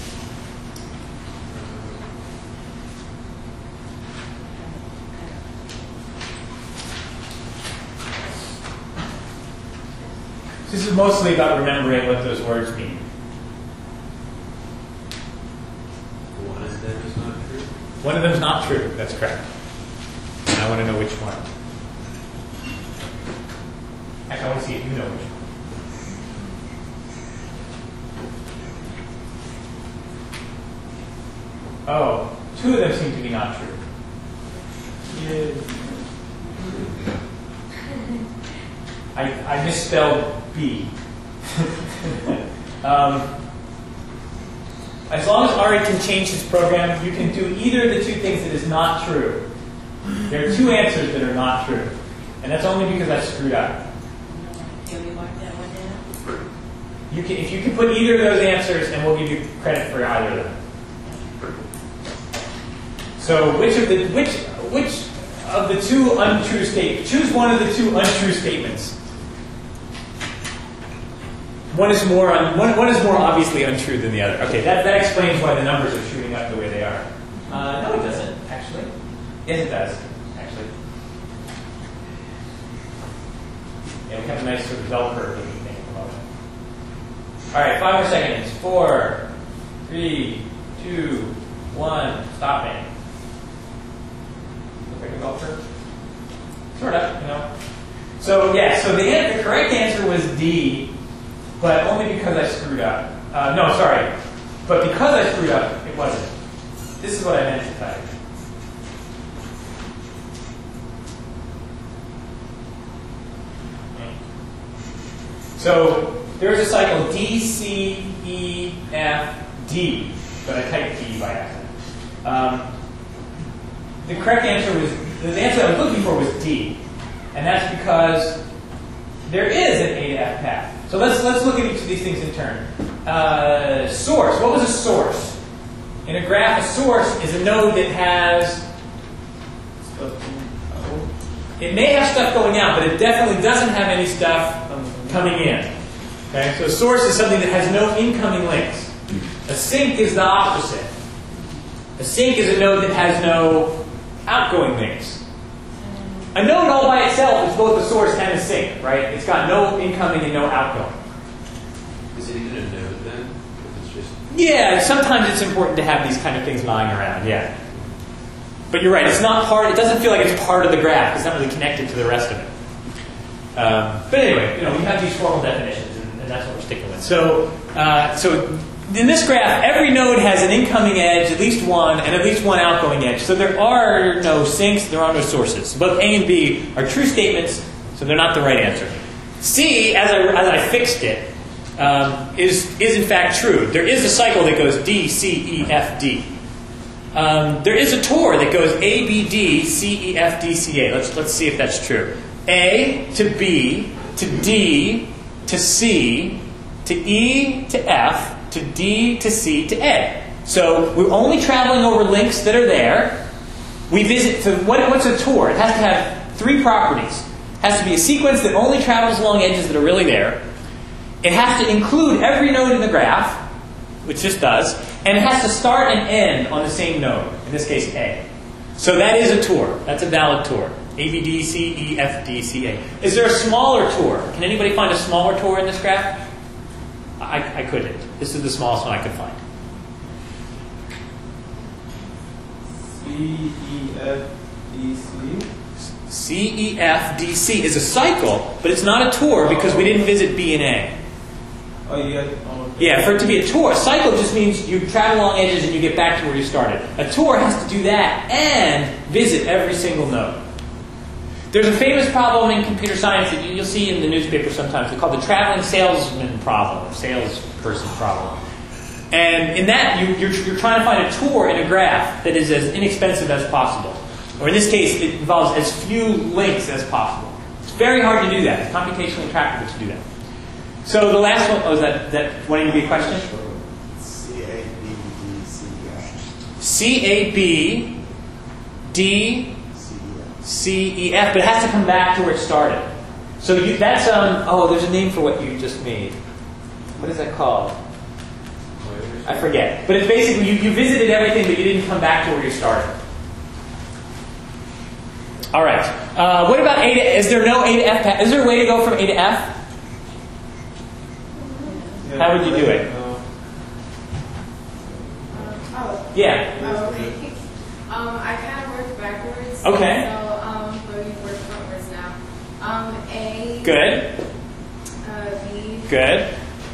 This is mostly about remembering what those words mean. One of them is not true? One of them is not true. That's correct. And I want to know which one. Actually, I want to see if you know which one. Oh, 2 of them seem to be not true. I misspelled B. As long as Ari can change his program, you can do either of the 2 things that is not true. There are 2 answers that are not true. And that's only because I screwed up. Can we mark that one down? If you can put either of those answers, and we'll give you credit for either of them. So which of the 2 untrue statements? Choose one of the 2 untrue statements. One is more obviously untrue than the other. Okay, that explains why the numbers are shooting up the way they are. No, it doesn't, actually. Yes, it does, actually. Yeah, we have a nice sort of bell curve that we can make at the moment. All right, 5 more seconds. 4, 3, 2, 1. Stopping. Look like a bell curve? Sort of, you know. So yeah, so the correct answer was D. But only because I screwed up. No, sorry. But because I screwed up, it wasn't. This is what I meant to type. So there's a cycle D, C, E, F, D. But I typed D by accident. The correct answer was, the answer I was looking for was D. And that's because there is an A to F path. So let's look at each of these things in turn. Source. What was a source? In a graph, a source is a node that has... It may have stuff going out, but it definitely doesn't have any stuff coming in. Okay? So a source is something that has no incoming links. A sink is the opposite. A sink is a node that has no outgoing links. A node all by itself is both a source and a sink, right? It's got no incoming and no outgoing. Is it even a node then? If it's just... Yeah, sometimes it's important to have these kind of things lying around, yeah. But you're right, it's not part. It doesn't feel like it's part of the graph. It's not really connected to the rest of it. But anyway, we have these formal definitions, and that's what we're sticking with. So in this graph, every node has an incoming edge, at least one, and at least one outgoing edge. So there are no sinks, there are no sources. So both A and B are true statements, so they're not the right answer. C, as I fixed it, is in fact true. There is a cycle that goes D, C, E, F, D. There is a tour that goes A, B, D, C, E, F, D, C, A. Let's see if that's true. A to B to D to C to E to F to D to C to A. So we're only traveling over links that are there. We visit. So what's a tour? It has to have three properties. It has to be a sequence that only travels along edges that are really there. It has to include every node in the graph, which this does, and it has to start and end on the same node, in this case A. So that is a tour. That's a valid tour. A, B, D, C, E, F, D, C, A. Is there a smaller tour? Can anybody find a smaller tour in this graph? I couldn't. This is the smallest one I could find. C, E, F, D, C. C, E, F, D, C is a cycle, but it's not a tour because we didn't visit B and A. Oh, you got. Yeah, for it to be a tour, a cycle just means you travel along edges and you get back to where you started. A tour has to do that and visit every single node. There's a famous problem in computer science that you'll see in the newspaper sometimes. It's called the traveling salesman problem, or salesperson problem. And in that, you're trying to find a tour in a graph that is as inexpensive as possible. Or in this case, it involves as few links as possible. It's very hard to do that. It's computationally attractive to do that. So the last one, is that wanting to be a question? C, A, B, D, C, F. C, A, B, D, C, E, F, but it has to come back to where it started. So that's, there's a name for what you just made. What is that called? I forget. But it's basically, you visited everything, but you didn't come back to where you started. All right. What about A to, is there no A to F path? Is there a way to go from A to F? How would you do it? Yeah. Okay. I kind of worked backwards. Okay. So, let me work frontwards now. A. Good. B. Good.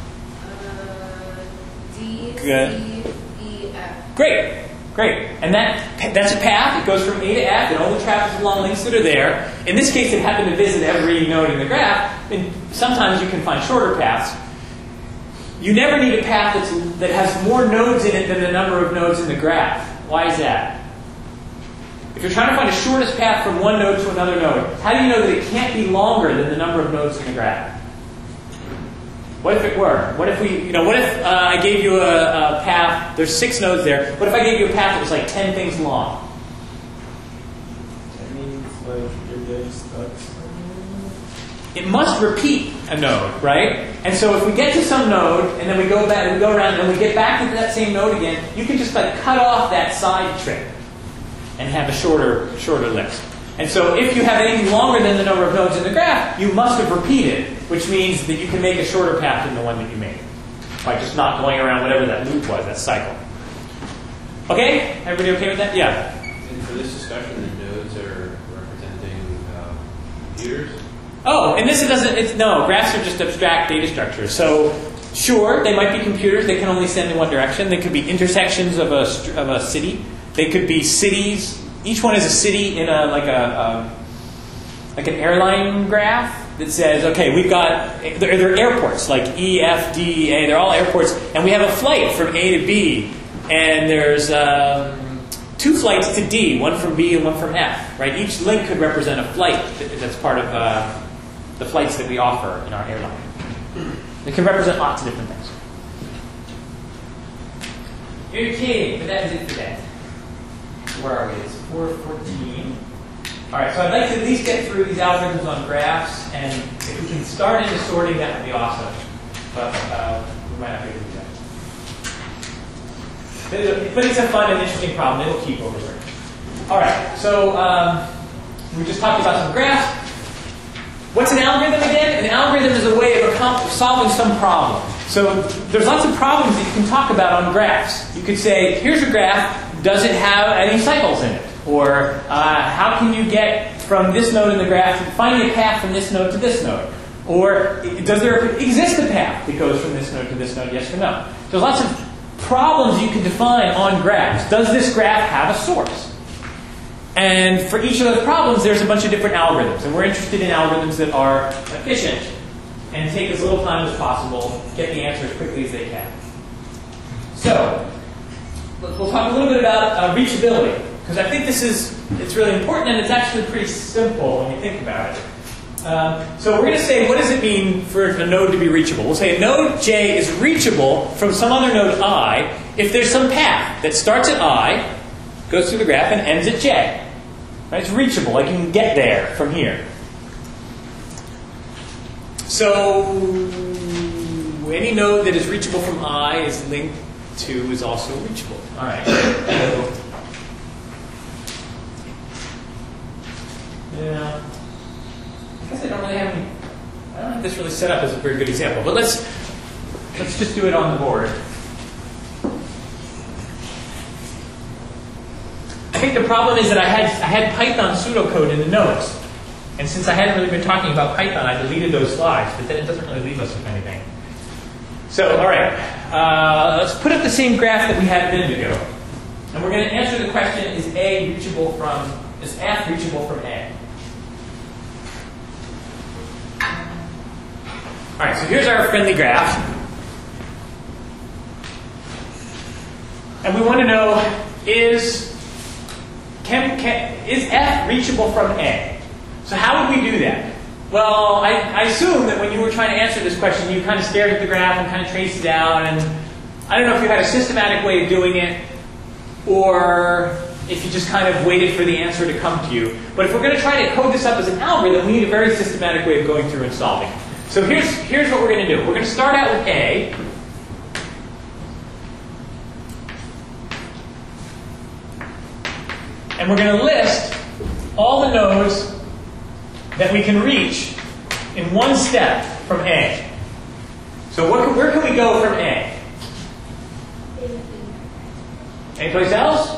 D. Good. C. E. F. Great. Great. And that's a path. It goes from A to F. It only travels along links that are there. In this case, it happened to visit every node in the graph. And sometimes you can find shorter paths. You never need a path that has more nodes in it than the number of nodes in the graph. Why is that? If you're trying to find the shortest path from one node to another node, how do you know that it can't be longer than the number of nodes in the graph? What if it were? What if I gave you a path, there's 6 nodes there, what if I gave you a path that was like 10 things long? That means like you're getting stuck. It must repeat a node, right? And so if we get to some node, and then we go back, and we go around, and then we get back into that same node again, you can just like cut off that side trip and have a shorter list. And so if you have anything longer than the number of nodes in the graph, you must have repeated, which means that you can make a shorter path than the one that you made by just not going around whatever that loop was, that cycle. Okay? Everybody okay with that? Yeah. And for this discussion, the nodes are representing computers? Oh, and graphs are just abstract data structures. So, sure, they might be computers. They can only send in one direction. They could be intersections of a city. They could be cities. Each one is a city in like an airline graph that says, okay, we've got they're airports like E, F, D, A. They're all airports, and we have a flight from A to B, and there's 2 flights to D, one from B and one from F. Right? Each link could represent a flight that's part of the flights that we offer in our airline. It can represent lots of different things. Okay, but that is it for that. Where are we? It's 4:14. All right, so I'd like to at least get through these algorithms on graphs, and if we can start into sorting, that would be awesome. But we might not be able to do that. But it's a fun and interesting problem. It'll keep over there. All right, so we just talked about some graphs. What's an algorithm again? An algorithm is a way of solving some problem. So there's lots of problems that you can talk about on graphs. You could say, here's a graph. Does it have any cycles in it? Or how can you get from this node in the graph, finding a path from this node to this node? Or does there exist a path that goes from this node to this node, yes or no? There's lots of problems you can define on graphs. Does this graph have a source? And for each of those problems, there's a bunch of different algorithms. And we're interested in algorithms that are efficient and take as little time as possible, get the answer as quickly as they can. So, we'll talk a little bit about reachability, because I think it's really important, and it's actually pretty simple when you think about it. So we're going to say, what does it mean for a node to be reachable? We'll say a node J is reachable from some other node I if there's some path that starts at I, goes through the graph, and ends at J. Right? It's reachable, like you can get there from here. So any node that is reachable from I is linked to is also reachable. All right. Yeah. I guess I don't have this really set up as a very good example, but let's just do it on the board. I think the problem is that I had Python pseudocode in the notes, and since I hadn't really been talking about Python, I deleted those slides, but then it doesn't really leave us with anything. So, all right, let's put up the same graph that we had a minute ago, and we're going to answer the question: is F reachable from A? All right, so here's our friendly graph. And we want to know, is F reachable from A? So how would we do that? Well, I assume that when you were trying to answer this question, you kind of stared at the graph and kind of traced it out. And I don't know if you had a systematic way of doing it, or if you just kind of waited for the answer to come to you. But if we're going to try to code this up as an algorithm, we need a very systematic way of going through and solving it. So here's what we're going to do. We're going to start out with A. And we're going to list all the nodes that we can reach in one step from A. So where can we go from A? Anyplace else?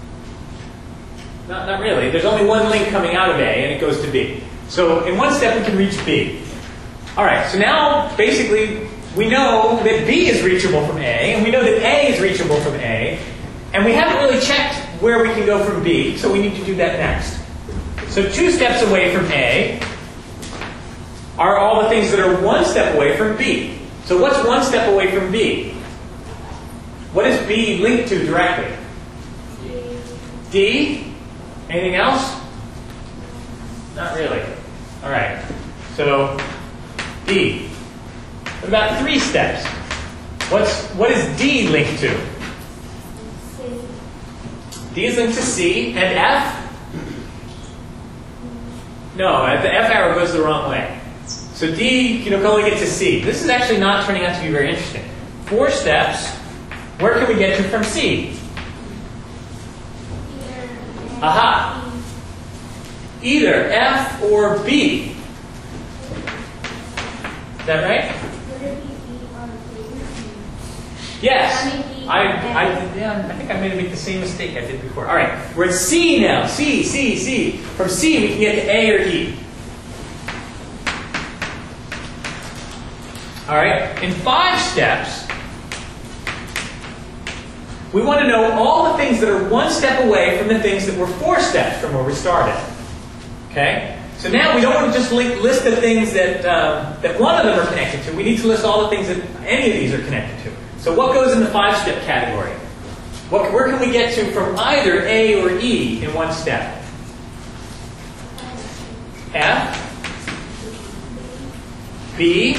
Not really. There's only one link coming out of A, and it goes to B. So in one step, we can reach B. All right, so now, basically, we know that B is reachable from A, and we know that A is reachable from A, and we haven't really checked where we can go from B, so we need to do that next. So 2 steps away from A are all the things that are 1 step away from B. So what's 1 step away from B? What is B linked to directly? D? Anything else? Not really. All right, so D. What about 3 steps? What is D linked to? D is linked to C. And F? No, the F arrow goes the wrong way. So D can only get to C. This is actually not turning out to be very interesting. 4 steps. Where can we get to from C? Aha! Either F or B. Is that right? Yes. I think I made the same mistake I did before. All right, we're at C now. C. From C, we can get to A or E. All right, in 5 steps, we want to know all the things that are 1 step away from the things that were 4 steps from where we started. Okay? So now we don't want to just list the things that one of them are connected to. We need to list all the things that any of these are connected to. So what goes in the 5-step category? Where can we get to from either A or E in 1 step? F? B?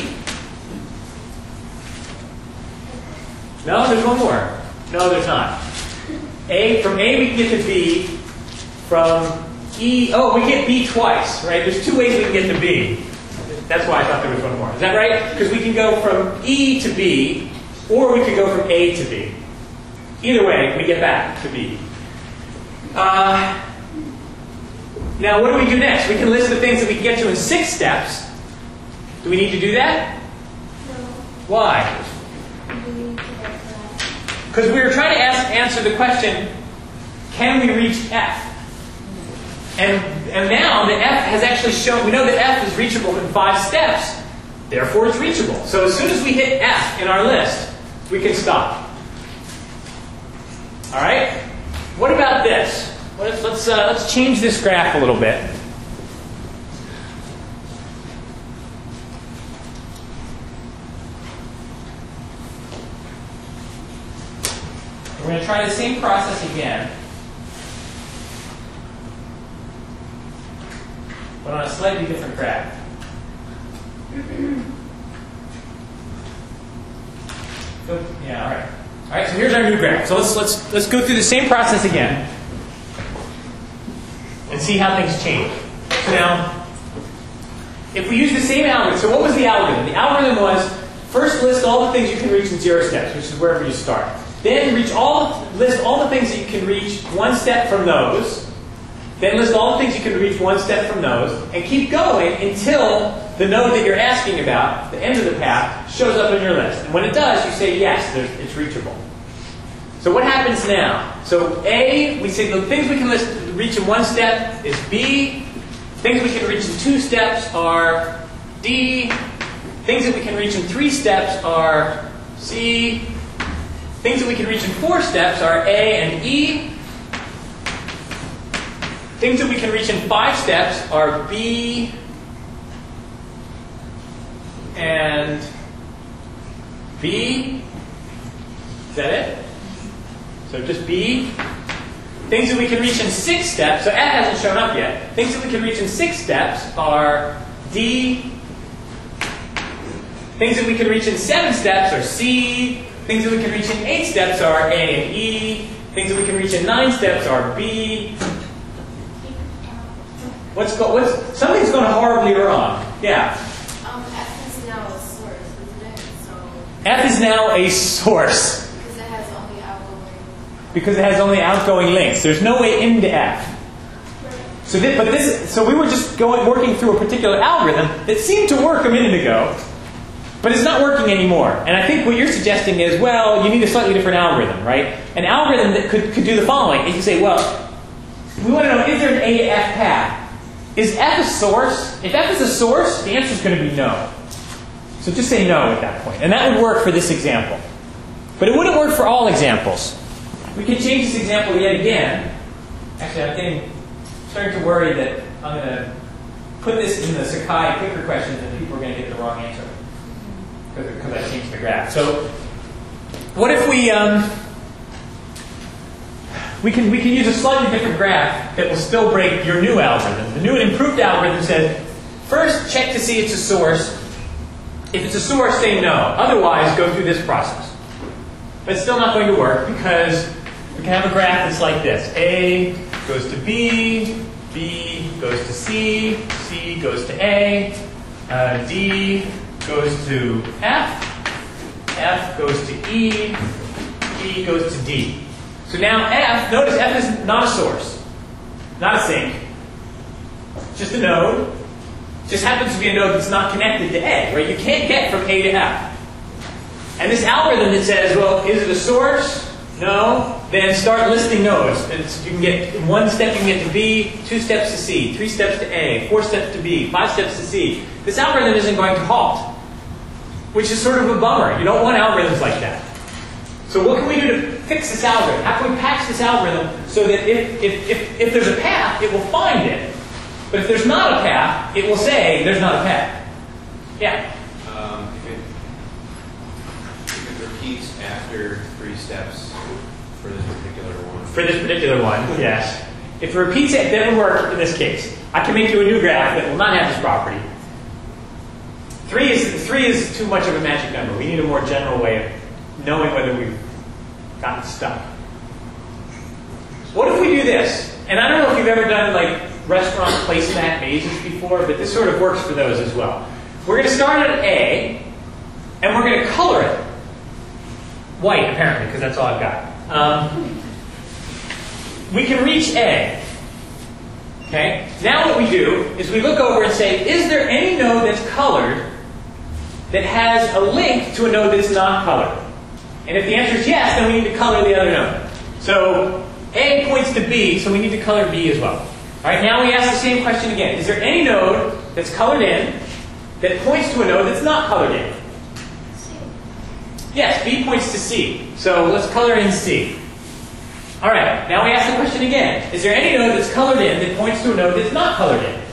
No, there's one more. No, there's not. From A we can get to B. From E, we get B twice, right? There's 2 ways we can get to B. That's why I thought there was one more. Is that right? Because we can go from E to B, or we could go from A to B. Either way, we get back to B. Now, what do we do next? We can list the things that we can get to in 6 steps. Do we need to do that? No. Why? Because we were trying to answer the question, can we reach F? And now the f has actually shown, we know that f is reachable in 5 steps, therefore it's reachable. So as soon as we hit f in our list, we can stop. All right? What about this? Let's change this graph a little bit. We're going to try the same process again, but on a slightly different graph. Yeah, all right. All right, so here's our new graph. So let's go through the same process again and see how things change. So now, if we use the same algorithm, so what was the algorithm? The algorithm was first list all the things you can reach in 0 steps, which is wherever you start. Then list all the things that you can reach 1 step from those. Then list all the things you can reach 1 step from those, and keep going until the node that you're asking about, the end of the path, shows up in your list. And when it does, you say yes, it's reachable. So what happens now? So A, we say the things we can reach in 1 step is B. Things we can reach in 2 steps are D. Things that we can reach in 3 steps are C. Things that we can reach in 4 steps are A and E. Things that we can reach in 5 steps are B and B. Is that it? So just B. Things that we can reach in 6 steps, so F hasn't shown up yet. Things that we can reach in 6 steps are D. Things that we can reach in 7 steps are C. Things that we can reach in 8 steps are A and E. Things that we can reach in 9 steps are B. Something's going horribly wrong. Yeah. F is now a source, isn't it? So F is now a source because it has only outgoing links. There's no way into F. So we were just working through a particular algorithm that seemed to work a minute ago, but it's not working anymore. And I think what you're suggesting is, well, you need a slightly different algorithm, right? An algorithm that could do the following. You can say, well, we want to know, is there an A to F path? Is F a source? If F is a source, the answer is going to be no. So just say no at that point. And that would work for this example. But it wouldn't work for all examples. We can change this example yet again. Actually, I'm starting to worry that I'm going to put this in the Sakai clicker questions and people are going to get the wrong answer because I changed the graph. So what if we can use a slightly different graph that will still break your new algorithm. The new and improved algorithm says, first check to see it's a source. If it's a source, say no. Otherwise, go through this process. But it's still not going to work because we can have a graph that's like this. A goes to B, B goes to C, C goes to A, D goes to F, F goes to E, E goes to D. So now F, notice F is not a source, not a sink, just a node. Just happens to be a node that's not connected to A, right? You can't get from A to F. And this algorithm that says, well, is it a source? No. Then start listing nodes. You can get in 1 step, you can get to B, 2 steps to C, 3 steps to A, 4 steps to B, 5 steps to C. This algorithm isn't going to halt, which is sort of a bummer. You don't want algorithms like that. So what can we do to fix this algorithm? How can we patch this algorithm so that if there's a path, it will find it. But if there's not a path, it will say there's not a path. Yeah? If it repeats after 3 steps for this particular one. For this particular one, yes. If it repeats it, then it will work in this case. I can make you a new graph that will not have this property. 3 is too much of a magic number. We need a more general way of knowing whether we've gotten stuck. What if we do this? And I don't know if you've ever done like restaurant placemat mazes before, but this sort of works for those as well. We're going to start at A, and we're going to color it white, apparently, because that's all I've got. We can reach A. Okay? Now what we do is we look over and say, is there any node that's colored that has a link to a node that is not colored? And if the answer is yes, then we need to color the other node. So A points to B, so we need to color B as well. All right, now we ask the same question again. Is there any node that's colored in that points to a node that's not colored in? Yes, B points to C. So let's color in C. All right, now we ask the question again. Is there any node that's colored in that points to a node that's not colored in?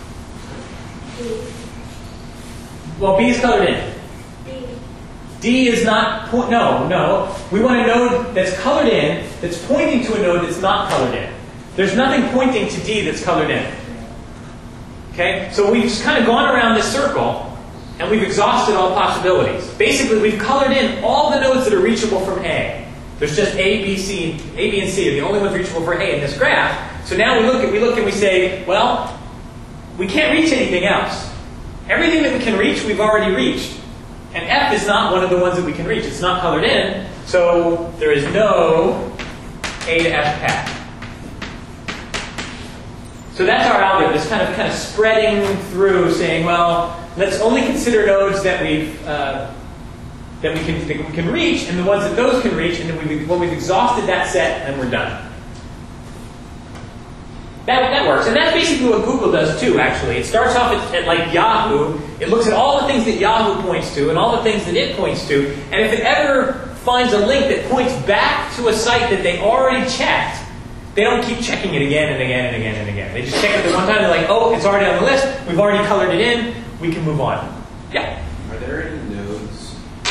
Well, B is colored in. D is not, no. We want a node that's colored in that's pointing to a node that's not colored in. There's nothing pointing to D that's colored in. Okay? So we've just kind of gone around this circle and we've exhausted all possibilities. Basically, we've colored in all the nodes that are reachable from A. There's just A, B, and C are the only ones reachable for A in this graph. So now we look and we say, well, we can't reach anything else. Everything that we can reach, we've already reached. And F is not one of the ones that we can reach. It's not colored in, so there is no A to F path. So that's our algorithm. It's kind of spreading through, saying, well, let's only consider nodes that we can reach, and the ones that those can reach, and then when we've exhausted that set, then we're done. That works, and that's basically what Google does too, actually. It starts off at like Yahoo. It looks at all the things that Yahoo points to and all the things that it points to, and if it ever finds a link that points back to a site that they already checked, they don't keep checking it again and again and again and again. They just check it the one time, they're like, oh, it's already on the list, we've already colored it in, we can move on. Yeah? Are there any nodes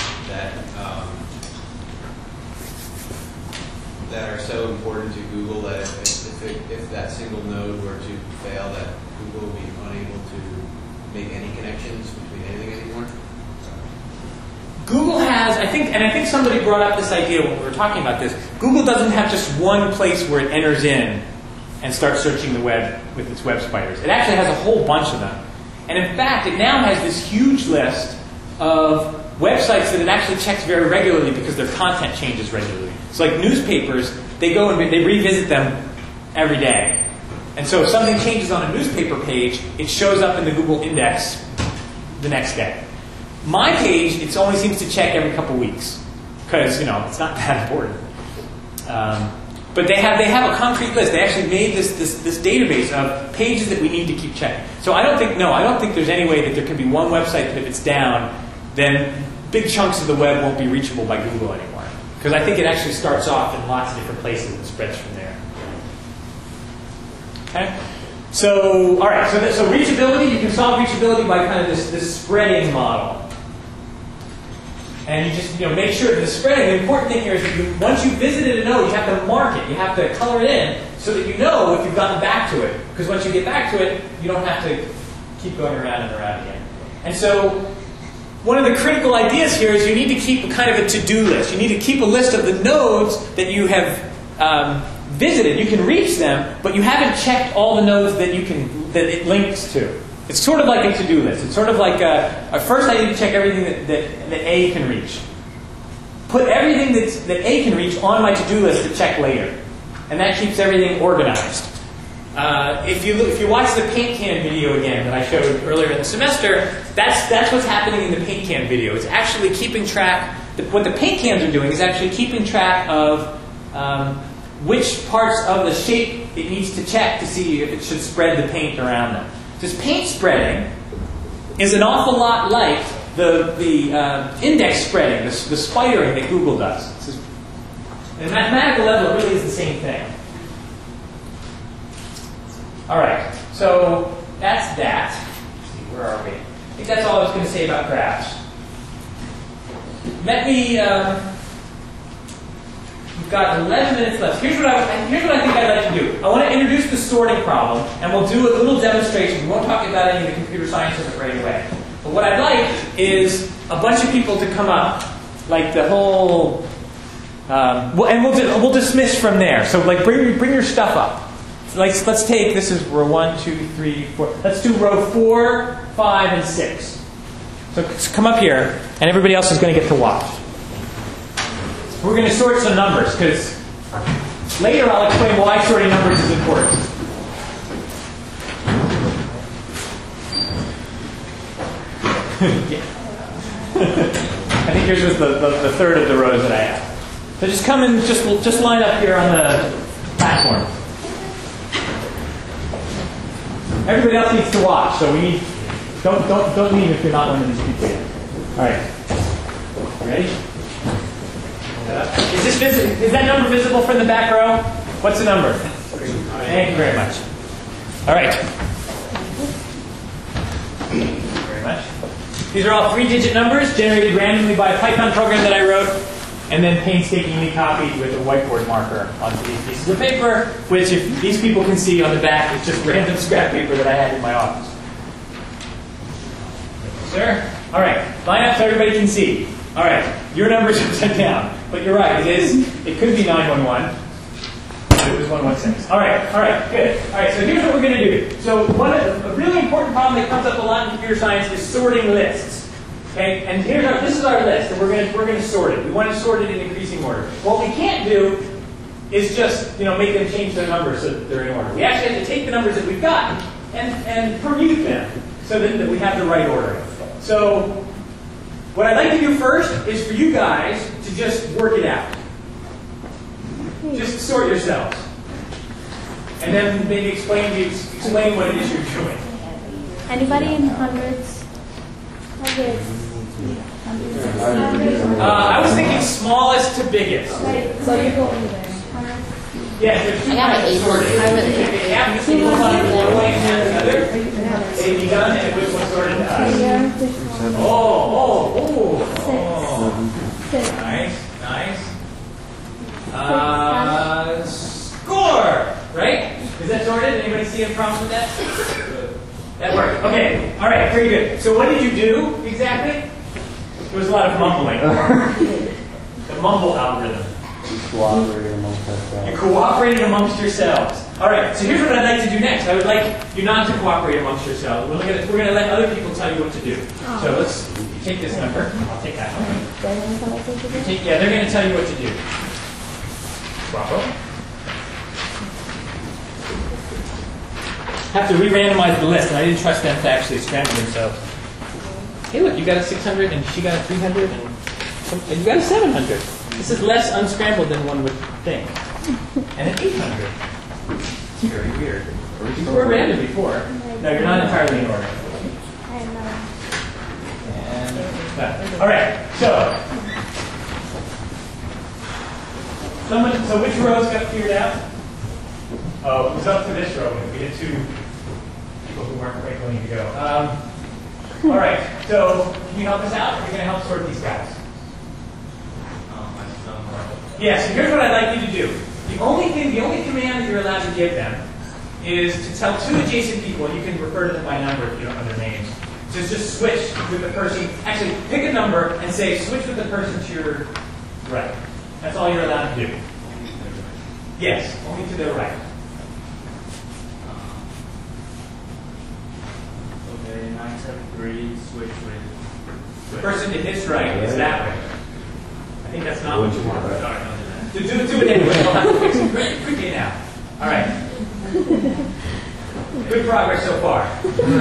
that are so important to Google that if that single node were to fail, that Google will be unable to make any connections between anything anymore? Google has, I think somebody brought up this idea when we were talking about this. Google doesn't have just one place where it enters in and starts searching the web with its web spiders. It actually has a whole bunch of them. And in fact, it now has this huge list of websites that it actually checks very regularly because their content changes regularly. So like newspapers, they go and they revisit them every day. And so if something changes on a newspaper page, it shows up in the Google index the next day. My page, it only seems to check every couple weeks because, it's not that important. But they have a concrete list. They actually made this database of pages that we need to keep checking. So I don't think there's any way that there can be one website that if it's down, then big chunks of the web won't be reachable by Google anymore. Because I think it actually starts off in lots of different places and spreads from there. Okay? So, all right. So reachability, you can solve reachability by kind of this spreading model. And you just make sure that the spreading, the important thing here is that once you've visited a node, you have to mark it. You have to color it in so that you know if you've gotten back to it. Because once you get back to it, you don't have to keep going around and around again. And so one of the critical ideas here is you need to keep kind of a to-do list. You need to keep a list of the nodes that you have visited. You can reach them, but you haven't checked all the nodes that it links to. It's sort of like a to-do list. It's sort of like first I need to check everything that A can reach. Put everything that A can reach on my to-do list to check later. And that keeps everything organized. If you watch the paint can video again that I showed earlier in the semester, that's what's happening in the paint can video. It's actually keeping track. What the paint cans are doing is actually keeping track of which parts of the shape it needs to check to see if it should spread the paint around them. This paint spreading is an awful lot like the index spreading, the spidering that Google does. At a mathematical level, it really is the same thing. All right, so that's that. Let's see, where are we? I think that's all I was going to say about graphs. Let me. We've got 11 minutes left. Here's what I think I'd like to do. I want to introduce the sorting problem, and we'll do a little demonstration. We won't talk about any of the computer science of it right away. But what I'd like is a bunch of people to come up, like the whole, and we'll dismiss from there. So like bring your stuff up. Let's take, this is row 1, 2, 3, 4. Let's do row 4, 5, and 6. So come up here, and everybody else is going to get to watch. We're going to sort some numbers, because later I'll explain why sorting numbers is important. Yeah. I think yours was the third of the rows that I have. So just come and just line up here on the platform. Everybody else needs to watch, so we need. Don't leave if you're not one of these people yet. All right. Ready? Is that number visible from the back row? What's the number? Thank you very much. All right. Thank you very much. These are all 3-digit numbers generated randomly by a Python program that I wrote, and then painstakingly copied with a whiteboard marker onto these pieces of paper, which, if these people can see on the back, is just random scrap paper that I had in my office. Sir? All right. Line up so everybody can see. All right. Your numbers are set down. But you're right. It could be 911. But it was 116. All right. Good. All right. So here's what we're going to do. So a really important problem that comes up a lot in computer science is sorting lists. Okay. And this is our list, and we're going to sort it. We want to sort it in increasing order. What we can't do is just make them change their numbers so that they're in order. We actually have to take the numbers that we've got and permute them so that we have the right order. So what I'd like to do first is for you guys to just work it out. Just sort yourselves. And then maybe explain what it is you're doing. Anybody in hundreds? I was thinking smallest to biggest. Right, so you go over there. Yes, there's two kinds of sorting. Half the people on one way and half the other. A, B done, and which one sorted to us? Oh. Nice. Score! Right? Is that sorted? Anybody see a problem with that? That worked. Okay. All right. Very good. So what did you do exactly? There was a lot of mumbling. The mumble algorithm. You cooperated amongst yourselves. All right. So here's what I'd like to do next. I would like you not to cooperate amongst yourselves. We're going to let other people tell you what to do. So you take this number. I'll take that one. They're going to tell you what to do. Bravo. Have to re-randomize the list, and I didn't trust them to actually scramble themselves. Hey, look, you got a 600, and she got a 300, and you got a 700. This is less unscrambled than one would think. And an 800. It's very weird. You were random before. No, you're not entirely in order. All right, so which rows got figured out? Oh, it was up to this row. We had two people who weren't quite willing to go. All right, so can you help us out? We're going to help sort these guys. Yeah, so here's what I'd like you to do. The only command that you're allowed to give them is to tell two adjacent people, and you can refer to them by number if you don't know their names, to just switch with the person. Actually, pick a number and say, switch with the person to your right. That's all you're allowed to do. Yes, only to their right. Okay, 973, switch with. The person to his right is that way. I think that's not what you want. Sorry. Do it anyway. We'll have to fix it quickly now. All right. Good progress so far. I'm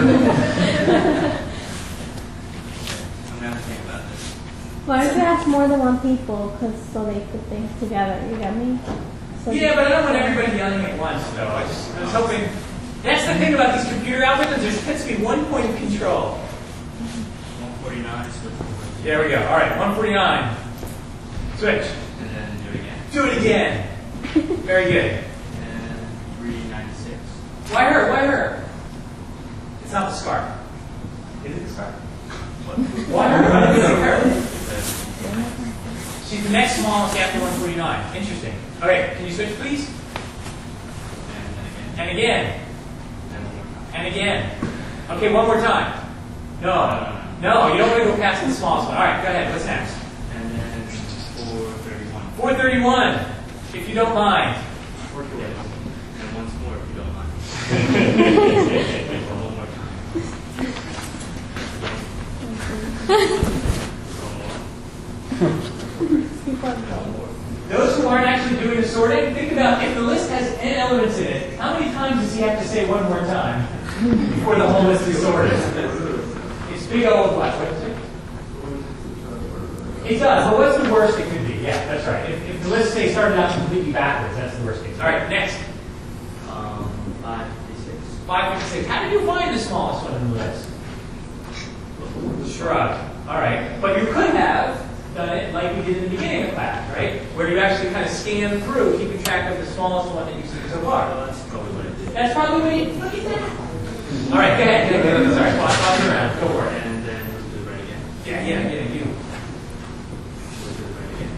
going to think about this. Why don't you ask more than one people, so they put things together? You got me? So Yeah, but I don't want everybody yelling at once, though. I was hoping. That's the thing about these computer algorithms. There has to be one point of control. 149, switch. There we go. All right, 149. Switch. And then do it again. Do it again. Very good. And 396. Why her? Why her? It's not the scarf. Is it the scarf? Why her? Why did you say her? She's the next smallest after 149. Interesting. All right, can you switch, please? And And then again. again. And one more time. And again. Okay, one more time. No, you don't want to go past the smallest one. All right, go ahead. What's next? And then 431. 431, if you don't mind. 412. And once more if you don't mind. One more time. Those who aren't actually doing the sorting, think about if the list has n elements in it, how many times does he have to say one more time before the whole list is sorted? It's big old what? What is it? It does, but what's the worst it could be? Yeah, that's right. If the list, say, started out completely backwards, that's the worst case. All right, next. 556. 556. How did you find the smallest one in the list? Shrug. All right. But you could have done it like we did in the beginning of class, right? Where you actually kind of scan through, keeping track of the smallest one that you've seen so far. Well, that's probably what it did. That's probably what you look at that. All right, go ahead. Sorry, pause around. Go for it. And then we'll do it right again. Yeah, you. We'll do it right again.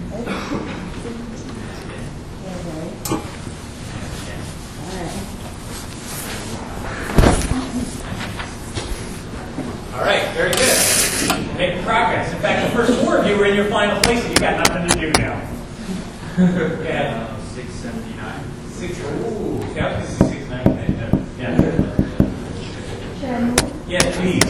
All right, very good. Making progress. In fact, the first 4 of you were in your final places. You've got nothing to do now. Yeah. 679. 6. Ooh, yeah, this is 699. Yeah. Yes, please.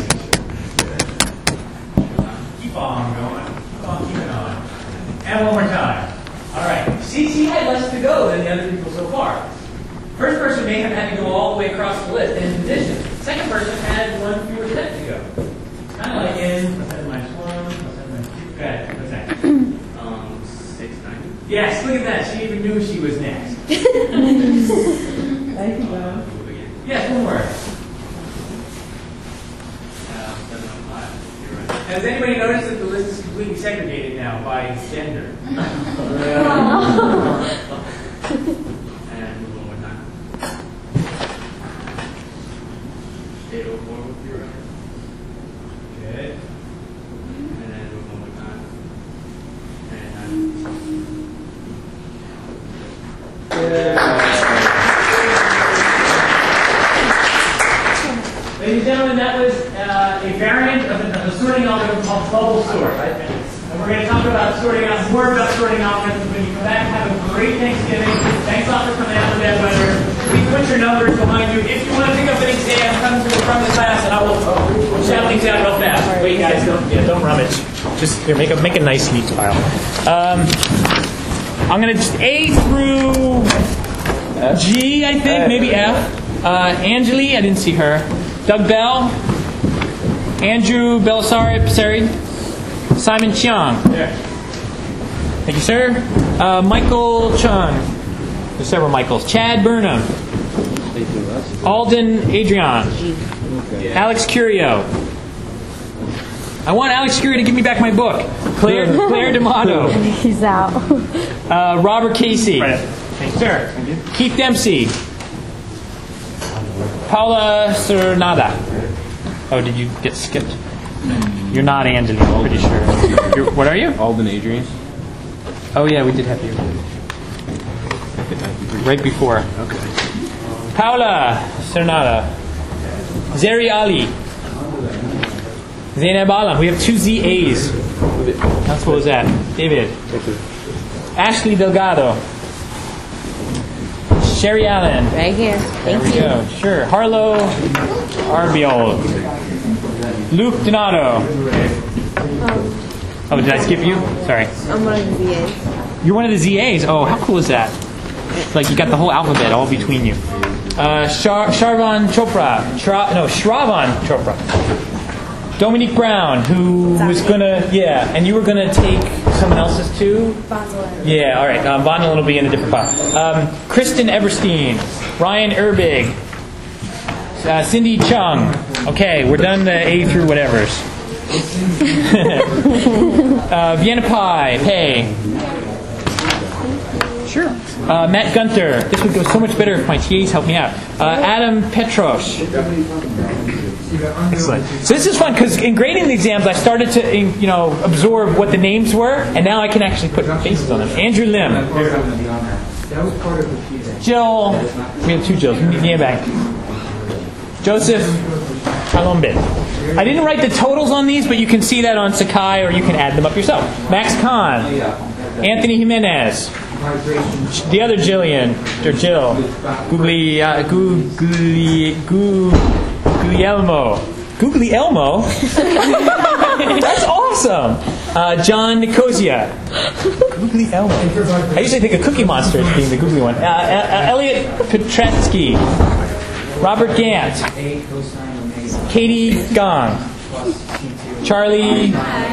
Keep on going. Keep on keeping on. And one more time. All right. See, he had less to go than the other people so far. First person may have had to go all the way across the list in addition. Second person had 1 fewer step to go. Kind of like in 7 minus 1, 7 minus 2. Go ahead. What's that? 690. Yes, look at that. She even knew she was next. Move again. Yes, one more. 705. You're right. Has anybody noticed that the list is completely segregated now by gender? And move one more time. 804 would be right. Good. And then move one more time. And Ladies and gentlemen, that was a variant of the sorting algorithm called bubble sort. And we're going to talk about sorting out, more about sorting algorithms when you come back. Have a great Thanksgiving. Thanks a lot for coming out in bad weather. Please put your numbers behind you. If you want to pick up an exam, come to the front of the class and I will shout things out real fast. Wait, guys, don't rummage. Just here, make a nice neat file. I'm going to just A through G, I think, maybe F. Angeli, I didn't see her. Doug Bell. Andrew Belisari. Simon Chiang. Thank you, sir. Michael Chung. There's several Michaels. Chad Burnham. Alden Adrian. Alex Curio. I want Alex Curio to give me back my book. Claire D'Amato. He's out. Robert Casey. Thank you, sir. Keith Dempsey. Paula Cernada. Oh, did you get skipped? You're not Angela, I'm pretty sure. What are you? Alden Adrian. Oh, yeah, we did have you. Right before. Okay. Paula Cernada. Zeri Ali. Zainab Alam. We have 2 ZAs. That's what was that? David. Ashley Delgado. Sherry Allen. Right here. There we go. Sure. Harlow Arbiol. Luke Donato. Oh, did I skip you? Sorry. I'm one of the VAs. You're one of the ZAs. Oh, how cool is that? It's like you got the whole alphabet all between you. Shravan Chopra. Shravan Chopra. Dominique Brown, who was gonna, and you were gonna take someone else's too? Bondolin. Yeah, all right. Bondolin will be in a different file. Kristen Eberstein, Ryan Erbig, Cindy Chung. Okay, we're done the A through whatevers. Vienna Pay. Sure. Matt Gunter. This would go so much better if my TAs helped me out. Adam Petros. Excellent. So this is fun because in grading the exams, I started to absorb what the names were, and now I can actually put faces on them. Andrew Lim. Jill. We have 2 Jills. Nia Bank. Joseph Calombin. I didn't write the totals on these, but you can see that on Sakai, or you can add them up yourself. Max Kahn. Anthony Jimenez. The other Jillian, or Jill. Guglielmo. Guglielmo? That's awesome. John Nicosia. Guglielmo. I usually think of Cookie Monster as being the googly one. Elliot Petretsky. Robert Gant. Katie Gong. Charlie.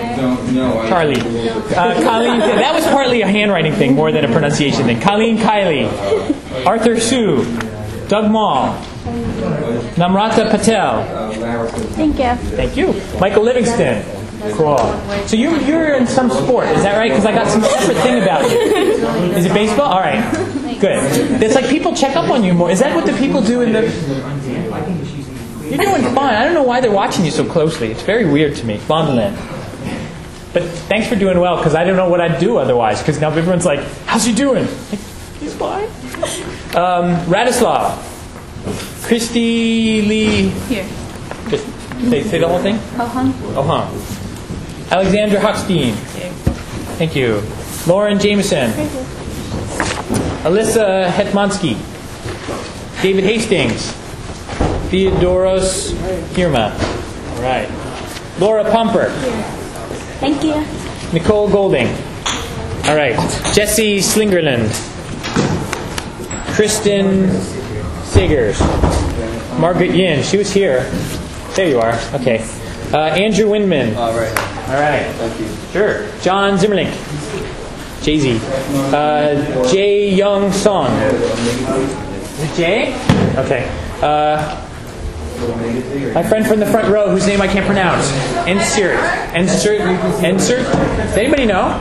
Colleen. That was partly a handwriting thing more than a pronunciation thing. Colleen Kiley. Arthur Sue. Doug Mall. Namrata Patel. Thank you. Thank you. Michael Livingston. Cool. So you're in some sport, is that right? Because I got some separate thing about you. Is it baseball? All right. Good. It's like people check up on you more. Is that what the people do in the... You're doing fine. I don't know why they're watching you so closely. It's very weird to me. Fondland. But thanks for doing well, because I don't know what I'd do otherwise. Because now everyone's like, how's he doing? Like, he's fine. Radislav. Christy Lee... Here. Just say the whole thing? Oh-huh. Alexandra Hochstein. Thank you. Lauren Jameson. Alyssa Hetmansky. David Hastings. Theodoros Hirma. All right. Laura Pumper. Thank you. Nicole Golding. All right. Jesse Slingerland. Kristen Sagers. Margaret Yin. She was here. There you are. Okay. Andrew Windman. All right. All right. Thank you. Sure. John Zimmerlink. Jay-Z. Jae Young Song. Is it Jay? Okay. My friend from the front row, whose name I can't pronounce. Insert. Does anybody know?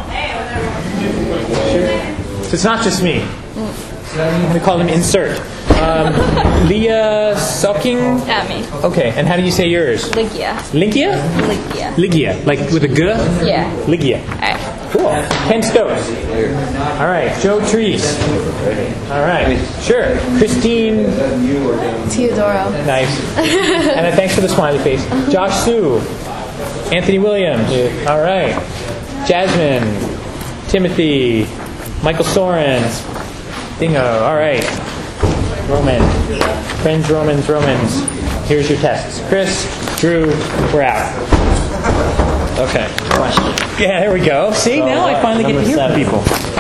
So it's not just me. I'm going to call him Insert. Leah Sucking. Me. Okay, and how do you say yours? Ligia. Ligia? Ligia. Ligia, like with a G? Yeah. Ligia. Alright. Cool. Ken Stokes. All right. Joe Treese. All right. Sure. Christine. Teodoro. Nice. And thanks for the smiley face. Josh Sue. Anthony Williams. All right. Jasmine. Timothy. Michael Soren. Dingo. All right. Roman. Friends, Romans. Here's your tests. Chris, Drew, we're out. Okay. Yeah, there we go. See, now I finally get to hear from people.